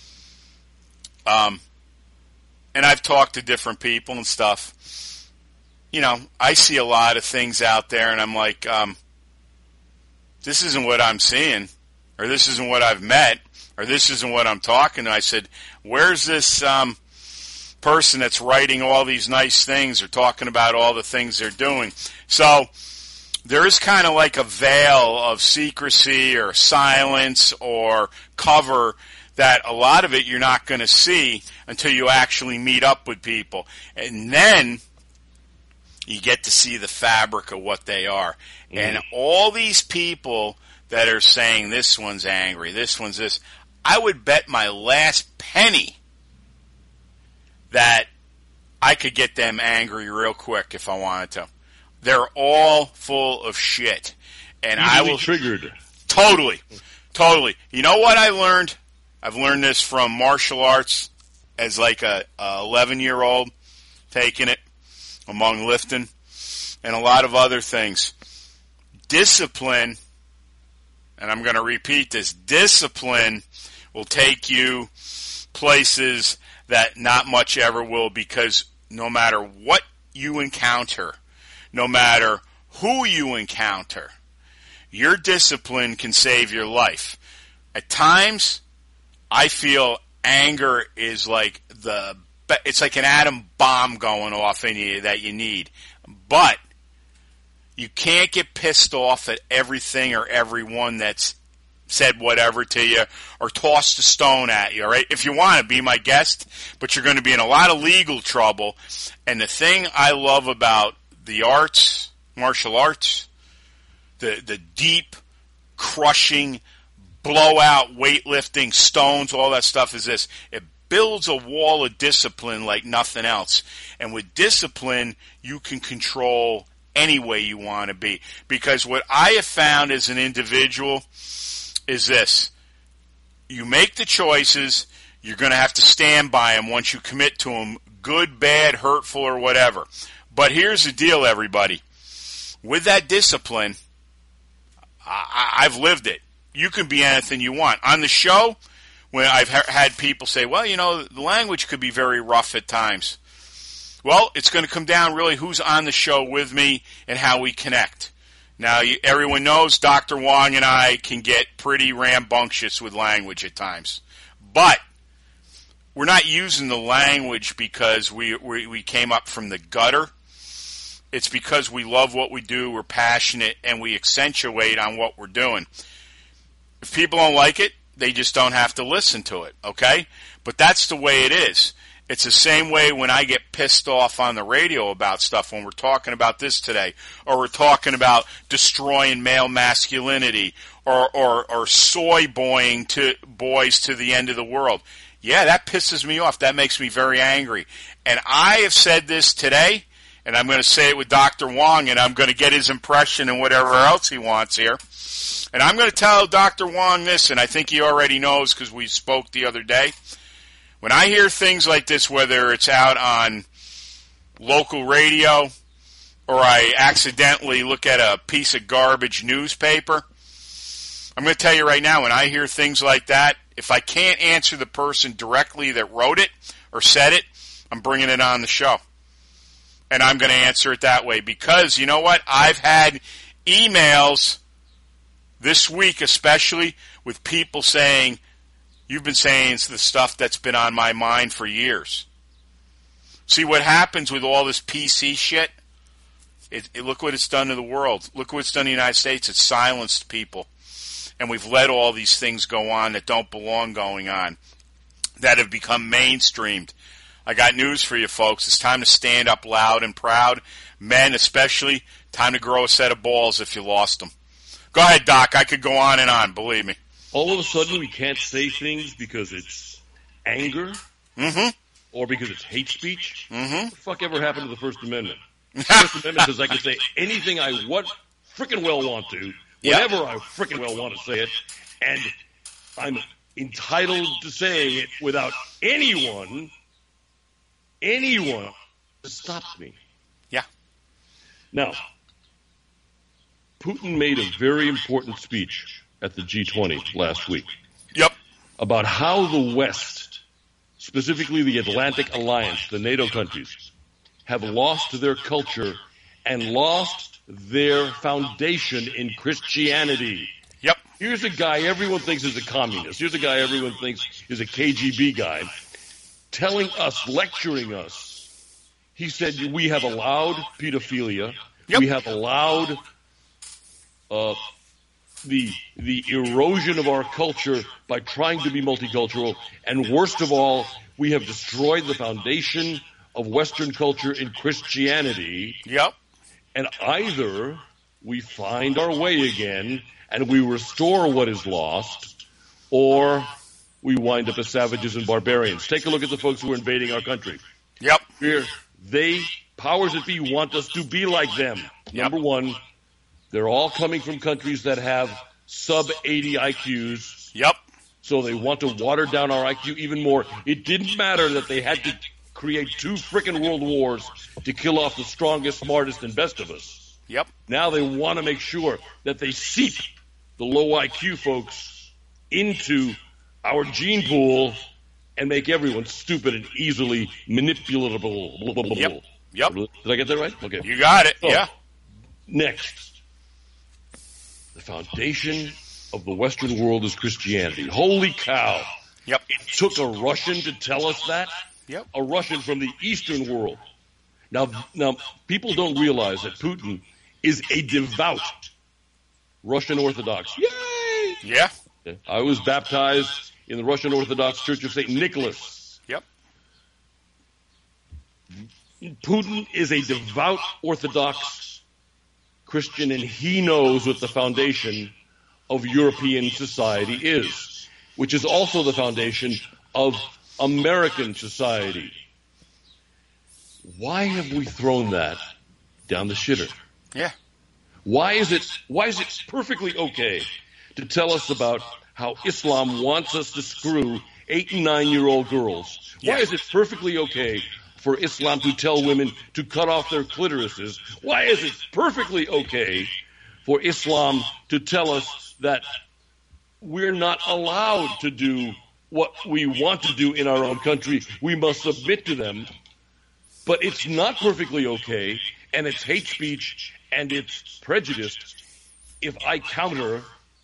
And I've talked to different people and stuff. You know, I see a lot of things out there, and I'm like, this isn't what I'm seeing, or this isn't what I've met, or this isn't what I'm talking to. I said, where's this person that's writing all these nice things or talking about all the things they're doing? So there is kind of like a veil of secrecy or silence or cover that a lot of it you're not going to see until you actually meet up with people. And then you get to see the fabric of what they are. Mm. And all these people that are saying this one's angry, this one's this, I would bet my last penny that I could get them angry real quick if I wanted to. They're all full of shit. And easily I will... triggered. Totally. You know what I learned? I've learned this from martial arts as like a 11-year-old, taking it among lifting and a lot of other things. Discipline, and I'm going to repeat this, discipline will take you places that not much ever will, because no matter what you encounter, no matter who you encounter, your discipline can save your life. At times, I feel anger is like it's like an atom bomb going off in you that you need. But You can't get pissed off at everything or everyone that's said whatever to you or tossed a stone at you, all right? If you want to be my guest, but you're going to be in a lot of legal trouble. And the thing I love about the arts, martial arts, the deep, crushing, blowout, weightlifting, stones, all that stuff is this. It builds a wall of discipline like nothing else. And with discipline, you can control any way you want to be. Because what I have found as an individual is this. You make the choices, you're going to have to stand by them once you commit to them, good, bad, hurtful, or whatever. But here's the deal, everybody. With that discipline, I've lived it. You can be anything you want. On the show, when I've had people say, well, you know, the language could be very rough at times. Well, it's going to come down really who's on the show with me and how we connect. Now, everyone knows Dr. Wong and I can get pretty rambunctious with language at times. But we're not using the language because we came up from the gutter. It's because we love what we do, we're passionate, and we accentuate on what we're doing. If people don't like it, they just don't have to listen to it, okay? But that's the way it is. It's the same way when I get pissed off on the radio about stuff when we're talking about this today, or we're talking about destroying male masculinity, or soy boying to boys to the end of the world. Yeah, that pisses me off. That makes me very angry. And I have said this today, and I'm going to say it with Dr. Wong, and I'm going to get his impression and whatever else he wants here. And I'm going to tell Dr. Wong this, and I think he already knows because we spoke the other day. When I hear things like this, whether it's out on local radio or I accidentally look at a piece of garbage newspaper, I'm going to tell you right now, when I hear things like that, if I can't answer the person directly that wrote it or said it, I'm bringing it on the show. And I'm going to answer it that way because, you know what, I've had emails this week especially with people saying, you've been saying the stuff that's been on my mind for years. See, what happens with all this PC shit, look what it's done to the world. Look what it's done to the United States. It's silenced people. And we've let all these things go on that don't belong going on, that have become mainstreamed. I got news for you, folks. It's time to stand up loud and proud. Men especially, time to grow a set of balls if you lost them. Go ahead, Doc. I could go on and on, believe me. All of a sudden, we can't say things because it's anger or because it's hate speech. What the fuck ever happened to the First Amendment? The First Amendment says I can say anything I frickin' well want to, whenever I frickin' well want to say it, and I'm entitled to saying it without anyone to stop me. Yeah. Now, Putin made a very important speech at the G20 last week. Yep. About how the West, specifically the Atlantic Alliance, the NATO countries, have lost their culture and lost their foundation in Christianity. Yep. Here's a guy everyone thinks is a communist. Here's a guy everyone thinks is a KGB guy telling us, lecturing us. He said, we have allowed pedophilia. Yep. We have allowed the erosion of our culture by trying to be multicultural. And worst of all, we have destroyed the foundation of Western culture in Christianity. Yep. And either we find our way again and we restore what is lost, or we wind up as savages and barbarians. Take a look at the folks who are invading our country. Yep. Powers that be want us to be like them. Yep. Number one, they're all coming from countries that have sub-80 IQs. Yep. So they want to water down our IQ even more. It didn't matter that they had to create 2 frickin' world wars to kill off the strongest, smartest, and best of us. Yep. Now they want to make sure that they seep the low IQ folks into our gene pool and make everyone stupid and easily manipulatable. Yep. Did I get that right? Okay. You got it. So, yeah. Next. The foundation of the Western world is Christianity. Holy cow. Yep. It took a Russian to tell us that. Yep. A Russian from the Eastern world. Now, people don't realize that Putin is a devout Russian Orthodox. Yay! Yeah. I was baptized in the Russian Orthodox Church of St. Nicholas. Yep. Putin is a devout Orthodox Christian, and he knows what the foundation of European society is, which is also the foundation of American society. Why have we thrown that down the shitter? Yeah. Why is it perfectly okay to tell us about how Islam wants us to screw 8 and 9-year-old girls? Why is it perfectly okay for Islam to tell women to cut off their clitorises? Why is it perfectly okay for Islam to tell us that we're not allowed to do what we want to do in our own country? We must submit to them. But it's not perfectly okay, and it's hate speech, and it's prejudice if I counter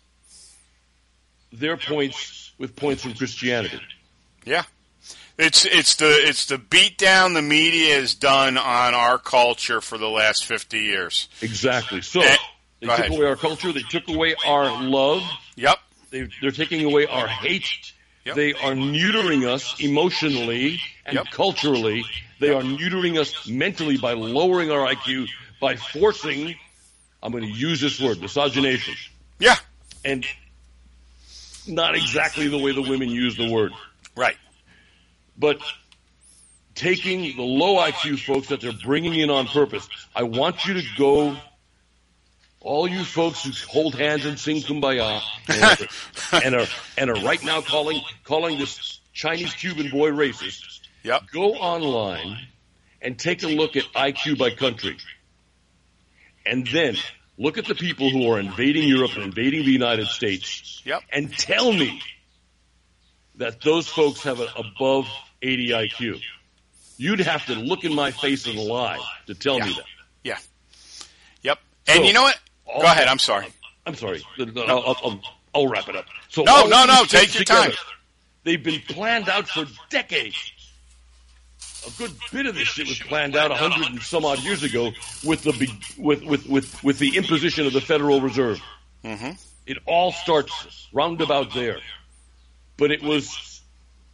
their points with points from Christianity. Yeah. It's the beat down the media has done on our culture for the last 50 years. Exactly. So they Go took ahead. away our culture. They took away our love. Yep. They're taking away our hate. Yep. They are neutering us emotionally and Yep. culturally. They are neutering us mentally by lowering our IQ, by forcing, I'm going to use this word, misogynation. Yeah. And not exactly the way the women use the word. Right. But taking the low IQ folks that they're bringing in on purpose, I want you to go, all you folks who hold hands and sing Kumbaya and are right now calling this Chinese Cuban boy racist. Yep. Go online and take a look at IQ by country. And then look at the people who are invading Europe and invading the United States. Yep. And tell me that those folks have an above 80 IQ. You'd have to look in my face and lie to tell me that. Yeah. Yep. And So, you know what? Go ahead. I'm sorry. I'm sorry. I'll wrap it up. So No, all no, of no, these take things your together, time. They've been planned out for decades. A good bit of this shit was planned out 100 and some odd years ago with the imposition of the Federal Reserve. Mm-hmm. It all starts roundabout there. But it was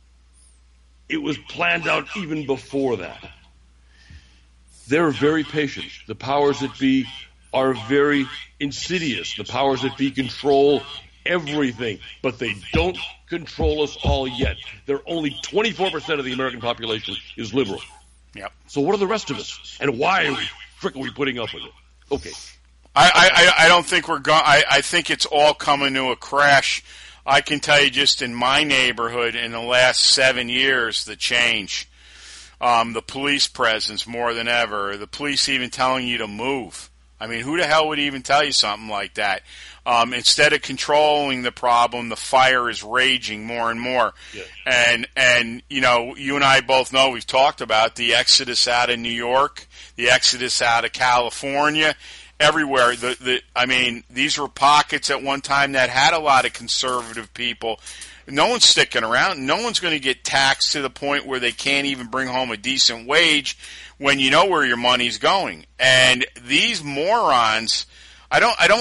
planned out even before that. They're very patient. The powers that be are very insidious. The powers that be control everything, but they don't control us all yet. They're only 24% of the American population is liberal. Yep. So what are the rest of us? And why are we putting up with it? Okay. I don't think we're going. I think it's all coming to a crash. I can tell you just in my neighborhood in the last 7 years, the change, the police presence more than ever, the police even telling you to move. I mean, who the hell would even tell you something like that? Instead of controlling the problem, the fire is raging more and more. Yeah. And you know, you and I both know, we've talked about the exodus out of New York, the exodus out of California, everywhere. I mean, these were pockets at one time that had a lot of conservative people. No one's sticking around. No one's going to get taxed to the point where they can't even bring home a decent wage when you know where your money's going. And these morons, I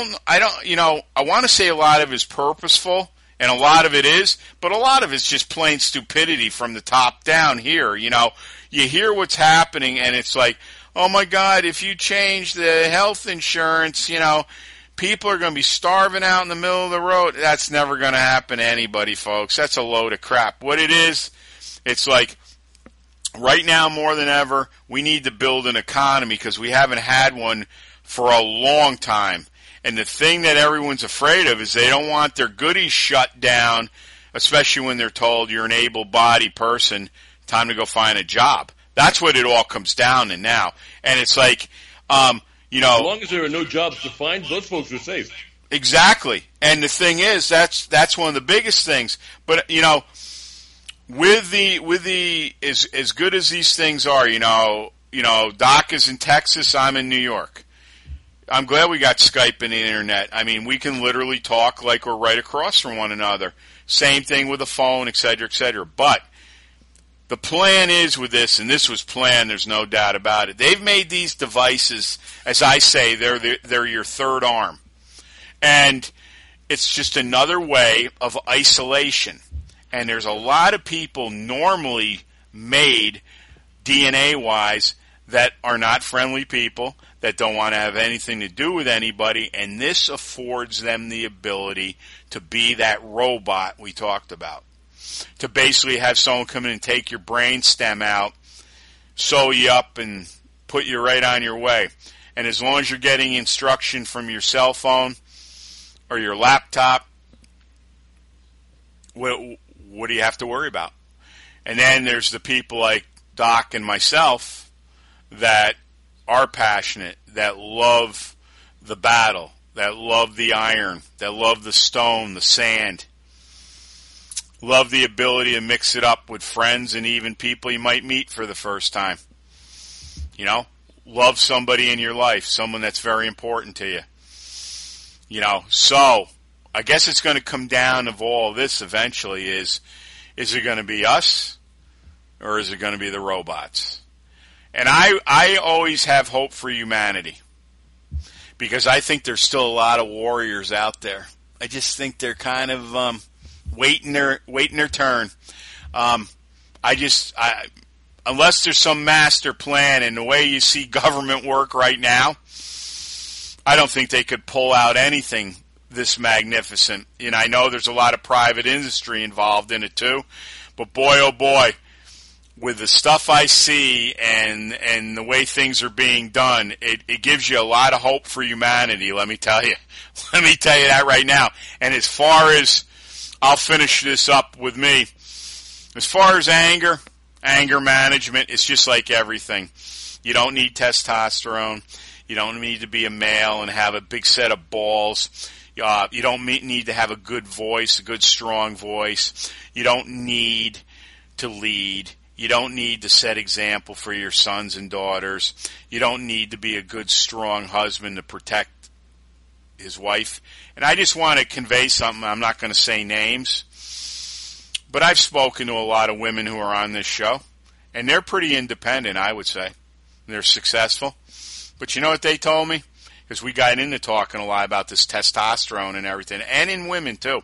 want to say a lot of it is purposeful, and a lot of it is, but a lot of it's just plain stupidity from the top down here. You know, you hear what's happening, and it's like, oh my God, if you change the health insurance, you know, people are going to be starving out in the middle of the road. That's never going to happen to anybody, folks. That's a load of crap. What it is, it's like, right now more than ever, we need to build an economy because we haven't had one for a long time. And the thing that everyone's afraid of is they don't want their goodies shut down, especially when they're told you're an able-bodied person, time to go find a job. That's what it all comes down to now. And it's like, you know, as long as there are no jobs to find, those folks are safe. Exactly. And the thing is, that's one of the biggest things. But, you know, with the as good as these things are, you know, Doc is in Texas, I'm in New York. I'm glad we got Skype and the internet. I mean, we can literally talk like we're right across from one another. Same thing with the phone, et cetera, et cetera. But the plan is with this, and this was planned, there's no doubt about it. They've made these devices, as I say, they're your third arm. And it's just another way of isolation. And there's a lot of people normally made DNA-wise that are not friendly people, that don't want to have anything to do with anybody, and this affords them the ability to be that robot we talked about. To basically have someone come in and take your brain stem out, sew you up, and put you right on your way. And as long as you're getting instruction from your cell phone or your laptop, what do you have to worry about? And then there's the people like Doc and myself that are passionate, that love the battle, that love the iron, that love the stone, the sand. Love the ability to mix it up with friends and even people you might meet for the first time. You know, love somebody in your life, someone that's very important to you. You know, so I guess it's going to come down of all this eventually is it going to be us or is it going to be the robots? And I always have hope for humanity because I think there's still a lot of warriors out there. I just think they're kind of waiting their turn. Unless there's some master plan, and the way you see government work right now, I don't think they could pull out anything this magnificent. And I know there's a lot of private industry involved in it too, but boy, oh boy, with the stuff I see and the way things are being done, it gives you a lot of hope for humanity, let me tell you. Let me tell you that right now. And as far as, I'll finish this up with me, as far as anger management, it's just like everything. You don't need testosterone. You don't need to be a male and have a big set of balls. You don't need to have a good voice, a good strong voice. You don't need to lead. You don't need to set example for your sons and daughters. You don't need to be a good, strong husband to protect his wife. And I just want to convey something. I'm not going to say names, but I've spoken to a lot of women who are on this show, and they're pretty independent, I would say. They're successful. But you know what they told me? Because we got into talking a lot about this testosterone and everything, and in women too.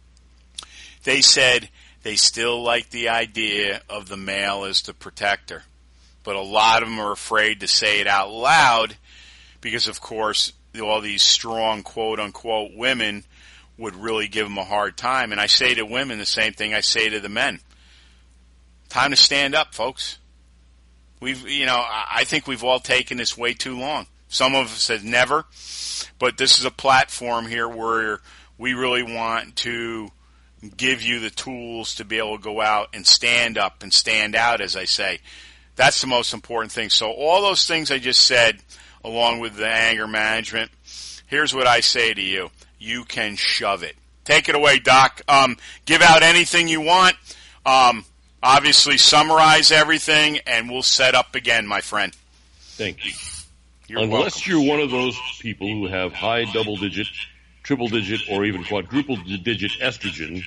They said they still like the idea of the male as the protector. But a lot of them are afraid to say it out loud because, of course, all these strong, quote-unquote, women would really give them a hard time. And I say to women the same thing I say to the men. Time to stand up, folks. I think we've all taken this way too long. Some of us said never, but this is a platform here where we really want to give you the tools to be able to go out and stand up and stand out, as I say. That's the most important thing. So all those things I just said, along with the anger management, here's what I say to you. You can shove it. Take it away, Doc. Give out anything you want. Obviously, summarize everything, and we'll set up again, my friend. Thank you. Unless welcome. You're one of those people who have high double-digit, triple-digit, or even quadruple-digit estrogen,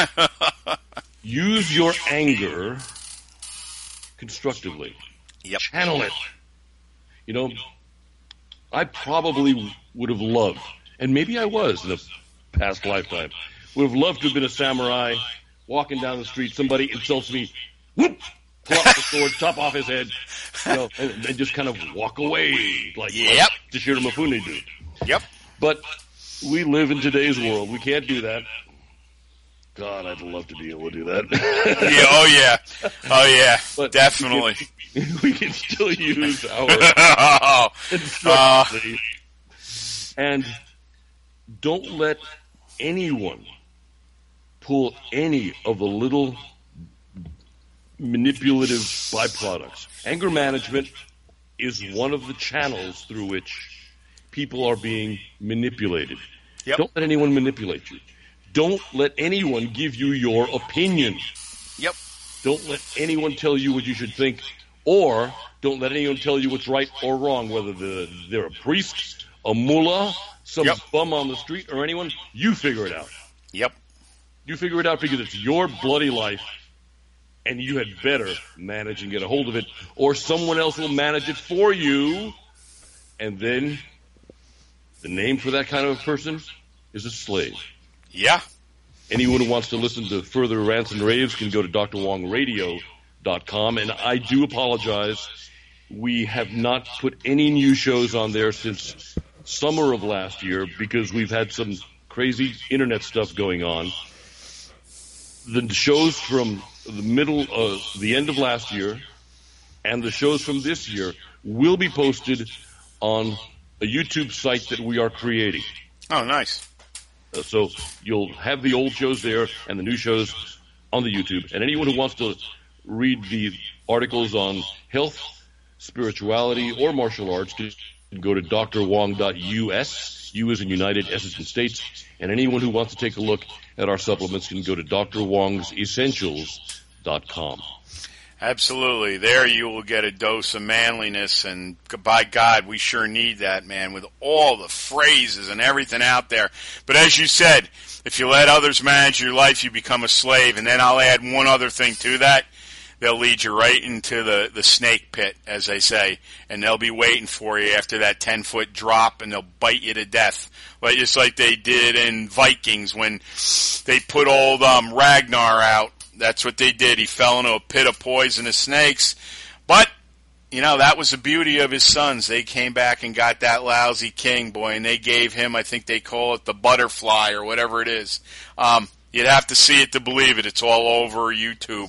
use your anger constructively. Yep. Channel it. You know, I probably would have loved, and maybe I was in a past lifetime, would have loved to have been a samurai, walking down the street, somebody insults me, whoop, pull out the sword, chop off his head, and just kind of walk away like Toshiro Mifune do. Yep. But we live in today's world. We can't do that. God, I'd love to be able to do that. Oh, yeah. But definitely. We can still use our and don't let anyone pull any of the little manipulative byproducts. Anger management is one of the channels through which people are being manipulated. Yep. Don't let anyone manipulate you. Don't let anyone give you your opinion. Yep. Don't let anyone tell you what you should think, or don't let anyone tell you what's right or wrong, whether they're a priest, a mullah, some bum on the street, or anyone. You figure it out. Yep. You figure it out because it's your bloody life, and you had better manage and get a hold of it, or someone else will manage it for you. And then the name for that kind of a person is a slave. Yeah. Anyone who wants to listen to further rants and raves can go to drwongradio.com. And I do apologize. We have not put any new shows on there since summer of last year because we've had some crazy internet stuff going on. The shows from the end of last year and the shows from this year will be posted on a YouTube site that we are creating. Oh, nice. So you'll have the old shows there and the new shows on the YouTube. And anyone who wants to read the articles on health, spirituality, or martial arts can go to drwong.us. U is in United, S is in States. And anyone who wants to take a look at our supplements can go to drwongsessentials.com. Absolutely. There you will get a dose of manliness, and by God, we sure need that, man, with all the phrases and everything out there. But as you said, if you let others manage your life, you become a slave. And then I'll add one other thing to that. They'll lead you right into the snake pit, as they say, and they'll be waiting for you after that 10-foot drop, and they'll bite you to death. Like, just like they did in Vikings when they put old Ragnar out. That's what they did. He fell into a pit of poisonous snakes. But, you know, that was the beauty of his sons. They came back and got that lousy king, boy, and they gave him, I think they call it the butterfly or whatever it is. You'd have to see it to believe it. It's all over YouTube.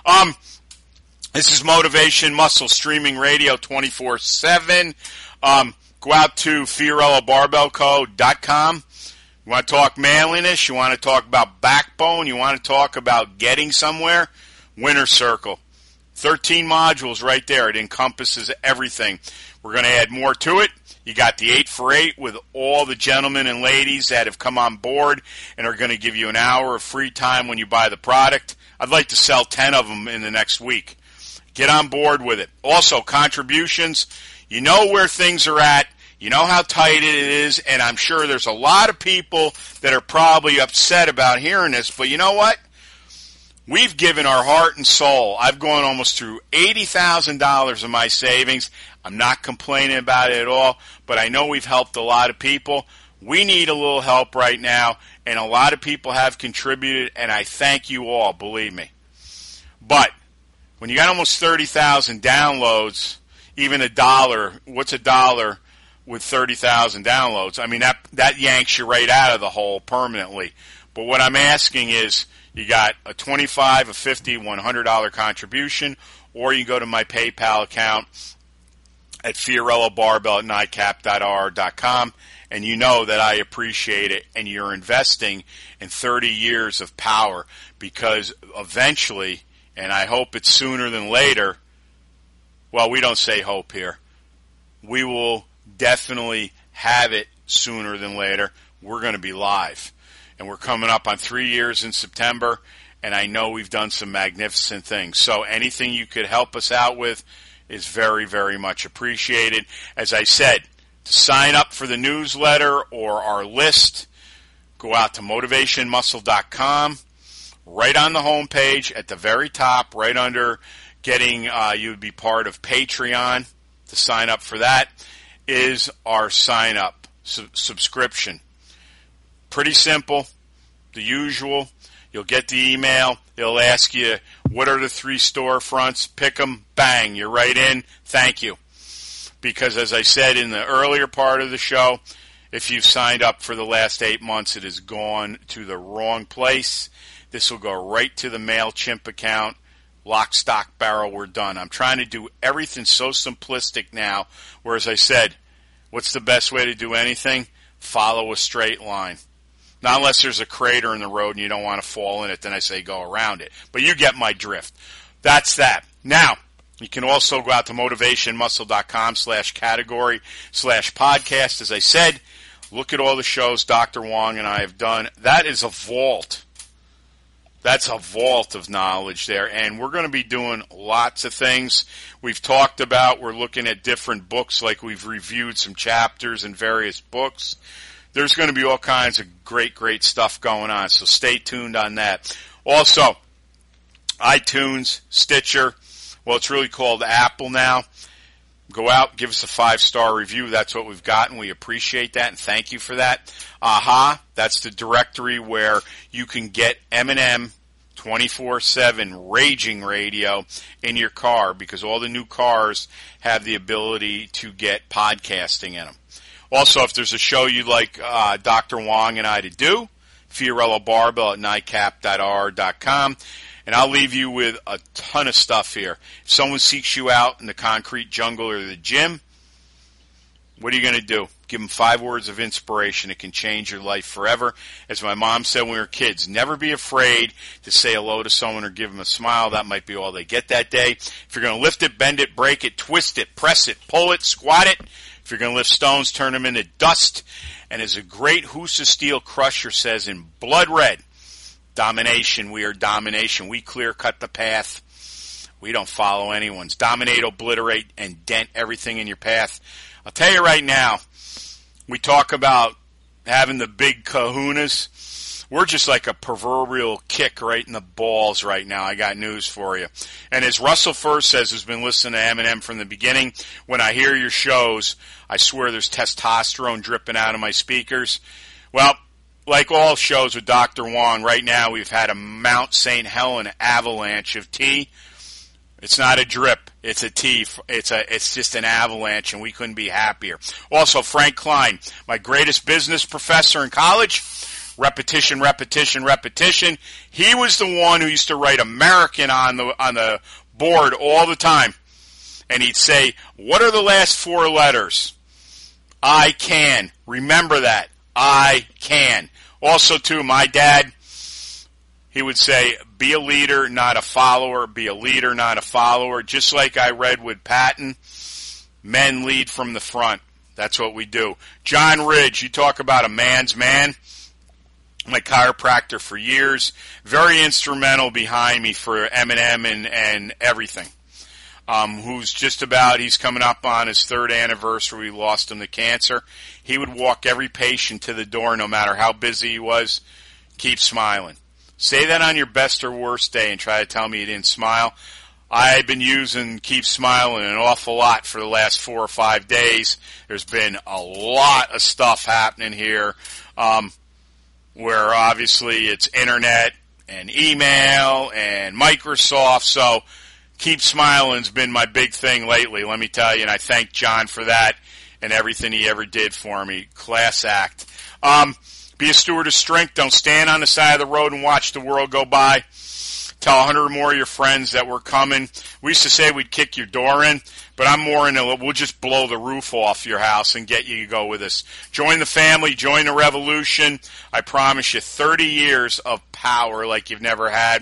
This is Motivation Muscle Streaming Radio 24/7. Go out to FiorellaBarbellCo.com. You want to talk manliness? You want to talk about backbone? You want to talk about getting somewhere? Winner's Circle. 13 modules right there. It encompasses everything. We're going to add more to it. You got the 8-for-8 with all the gentlemen and ladies that have come on board and are going to give you an hour of free time when you buy the product. I'd like to sell 10 of them in the next week. Get on board with it. Also, contributions. You know where things are at. You know how tight it is, and I'm sure there's a lot of people that are probably upset about hearing this, but you know what? We've given our heart and soul. I've gone almost through $80,000 of my savings. I'm not complaining about it at all, but I know we've helped a lot of people. We need a little help right now, and a lot of people have contributed, and I thank you all, believe me. But when you got almost 30,000 downloads, even $1, what's $1 with 30,000 downloads? I mean, that yanks you right out of the hole permanently. But what I'm asking is, you got a $25, a $50, $100 contribution, or you go to my PayPal account at FiorellaBarbell@NICAP.R.com, and you know that I appreciate it, and you're investing in 30 years of power, because eventually, and I hope it's sooner than later, well, we don't say hope here, we will definitely have it sooner than later. We're going to be live. And we're coming up on 3 years in September, and I know we've done some magnificent things. So anything you could help us out with is very, very much appreciated. As I said, to sign up for the newsletter or our list, go out to motivationmuscle.com. Right on the home page at the very top, right under getting you would be part of Patreon. To sign up for that is our sign up subscription. Pretty simple, the usual. You'll get the email. It'll ask you, what are the 3 storefronts? Pick them. Bang. You're right in. Thank you. Because as I said in the earlier part of the show, if you've signed up for the last 8 months, it has gone to the wrong place. This will go right to the MailChimp account. Lock, stock, barrel, we're done. I'm trying to do everything so simplistic now, where, as I said, what's the best way to do anything? Follow a straight line. Not unless there's a crater in the road and you don't want to fall in it, then I say go around it. But you get my drift. That's that. Now, you can also go out to motivationmuscle.com/category/podcast. As I said, look at all the shows Dr. Wong and I have done. That is a vault. That's a vault of knowledge there. And we're going to be doing lots of things. We've talked about, we're looking at different books, like we've reviewed some chapters in various books. There's going to be all kinds of great, great stuff going on, so stay tuned on that. Also, iTunes, Stitcher. Well, it's really called Apple now. Go out, give us a 5-star review. That's what we've gotten. We appreciate that, and thank you for that. Aha, that's the directory where you can get M&M 24/7 raging radio in your car, because all the new cars have the ability to get podcasting in them. Also, if there's a show you'd like Dr. Wong and I to do, Fiorello Barbell at NICAP.R.com. And I'll leave you with a ton of stuff here. If someone seeks you out in the concrete jungle or the gym, what are you going to do? Give them 5 words of inspiration. It can change your life forever. As my mom said when we were kids, never be afraid to say hello to someone or give them a smile. That might be all they get that day. If you're going to lift it, bend it, break it, twist it, press it, pull it, squat it. If you're going to lift stones, turn them into dust. And as a great Husa Steel Crusher says in blood red, domination, we are domination. We clear-cut the path. We don't follow anyone's. Dominate, obliterate, and dent everything in your path. I'll tell you right now, we talk about having the big kahunas. We're just like a proverbial kick right in the balls right now. I got news for you. And as Russell First says, who's been listening to M&M from the beginning, when I hear your shows, I swear there's testosterone dripping out of my speakers. Well, like all shows with Dr. Wong, right now we've had a Mount St. Helena avalanche of tea. It's not a drip. It's a tea. It's just an avalanche, and we couldn't be happier. Also, Frank Klein, my greatest business professor in college. Repetition, repetition, repetition. He was the one who used to write American on the board all the time. And he'd say, what are the last 4 letters? I can. Remember that. I can. Also, too, my dad, he would say, be a leader, not a follower. Be a leader, not a follower. Just like I read with Patton, men lead from the front. That's what we do. John Ridge, you talk about a man's man. My chiropractor for years. Very instrumental behind me for M&M and everything. He's coming up on his 3rd anniversary. We lost him to cancer. He would walk every patient to the door, no matter how busy he was. Keep smiling. Say that on your best or worst day and try to tell me you didn't smile. I've been using Keep Smiling an awful lot for the last 4 or 5 days. There's been a lot of stuff happening here, where obviously it's internet and email and Microsoft. So Keep Smiling's been my big thing lately, let me tell you, and I thank John for that and everything he ever did for me. Class act. Be a steward of strength. Don't stand on the side of the road and watch the world go by. Tell 100 or more of your friends that we're coming. We used to say we'd kick your door in, but I'm more into we'll just blow the roof off your house and get you to go with us. Join the family. Join the revolution. I promise you 30 years of power like you've never had.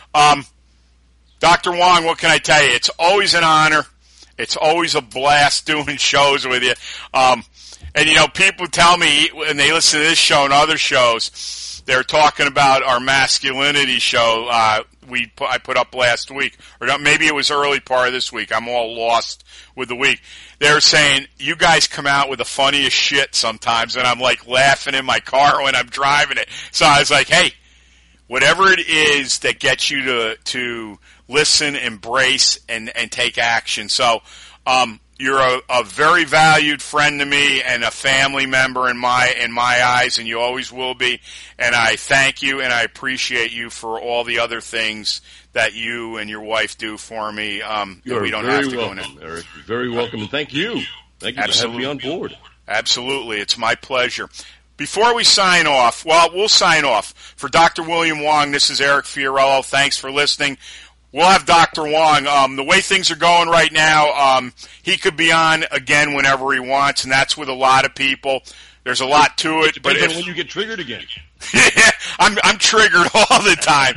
Dr. Wong, what can I tell you? It's always an honor. It's always a blast doing shows with you. And, you know, people tell me when they listen to this show and other shows, they're talking about our masculinity show I put up last week. Or maybe it was early part of this week. I'm all lost with the week. They're saying, you guys come out with the funniest shit sometimes, and I'm, like, laughing in my car when I'm driving it. So I was like, hey, whatever it is that gets you to listen, embrace, and take action. So, you're a very valued friend to me and a family member in my eyes, and you always will be. And I thank you and I appreciate you for all the other things that you and your wife do for me. You're we don't very have to welcome, go in. Eric. You're very welcome, and thank you. Thank you for having me on board. Absolutely, it's my pleasure. Before we sign off, we'll sign off. For Dr. William Wong, this is Eric Fiorello. Thanks for listening. We'll have Dr. Wong. The way things are going right now, he could be on again whenever he wants, and that's with a lot of people. There's a lot to it. Depends on when you get triggered again. I'm triggered all the time.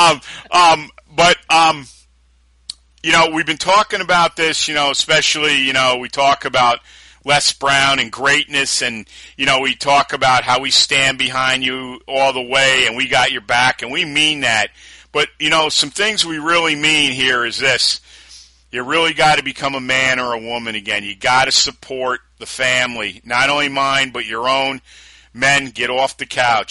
You know, we've been talking about this, you know, especially, you know, we talk about Les Brown and greatness, and, you know, we talk about how we stand behind you all the way, and we got your back, and we mean that. But, you know, some things we really mean here is this. You really got to become a man or a woman again. You got to support the family, not only mine, but your own. Men, get off the couch.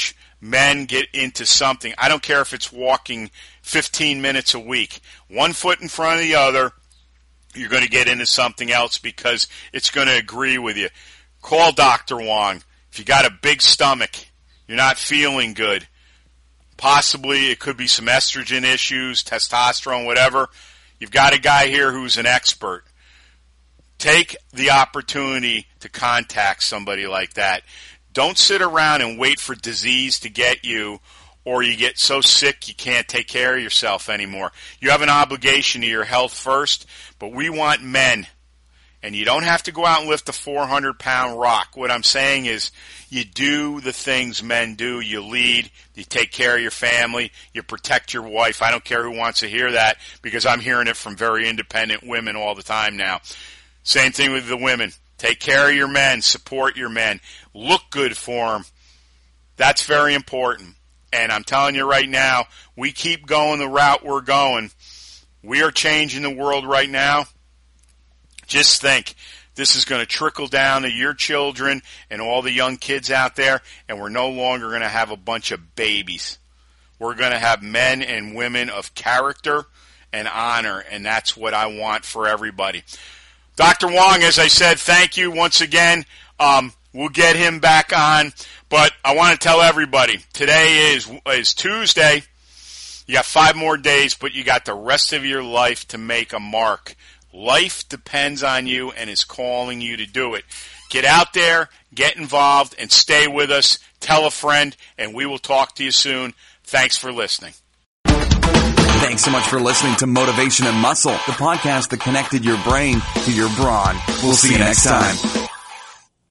men get into something. I don't care if it's walking 15 minutes a week. One foot in front of the other, you're going to get into something else because it's going to agree with you. Call Dr. Wong. If you got a big stomach, you're not feeling good, possibly it could be some estrogen issues, testosterone, whatever. You've got a guy here who's an expert. Take the opportunity to contact somebody like that. Don't sit around and wait for disease to get you, or you get so sick you can't take care of yourself anymore. You have an obligation to your health first, but we want men. And you don't have to go out and lift a 400-pound rock. What I'm saying is you do the things men do. You lead. You take care of your family. You protect your wife. I don't care who wants to hear that because I'm hearing it from very independent women all the time now. Same thing with the women. Take care of your men. Support your men. Look good for them. That's very important. And I'm telling you right now, we keep going the route we're going. We are changing the world right now. Just think, this is going to trickle down to your children and all the young kids out there, and we're no longer going to have a bunch of babies. We're going to have men and women of character and honor, and that's what I want for everybody. Dr. Wong, as I said, thank you once again. We'll get him back on, but I want to tell everybody, today is Tuesday. You got 5 more days, but you got the rest of your life to make a mark. Life depends on you and is calling you to do it. Get out there, get involved, and stay with us. Tell a friend, and we will talk to you soon. Thanks for listening. Thanks so much for listening to Motivation and Muscle, the podcast that connected your brain to your brawn. We'll see you next time.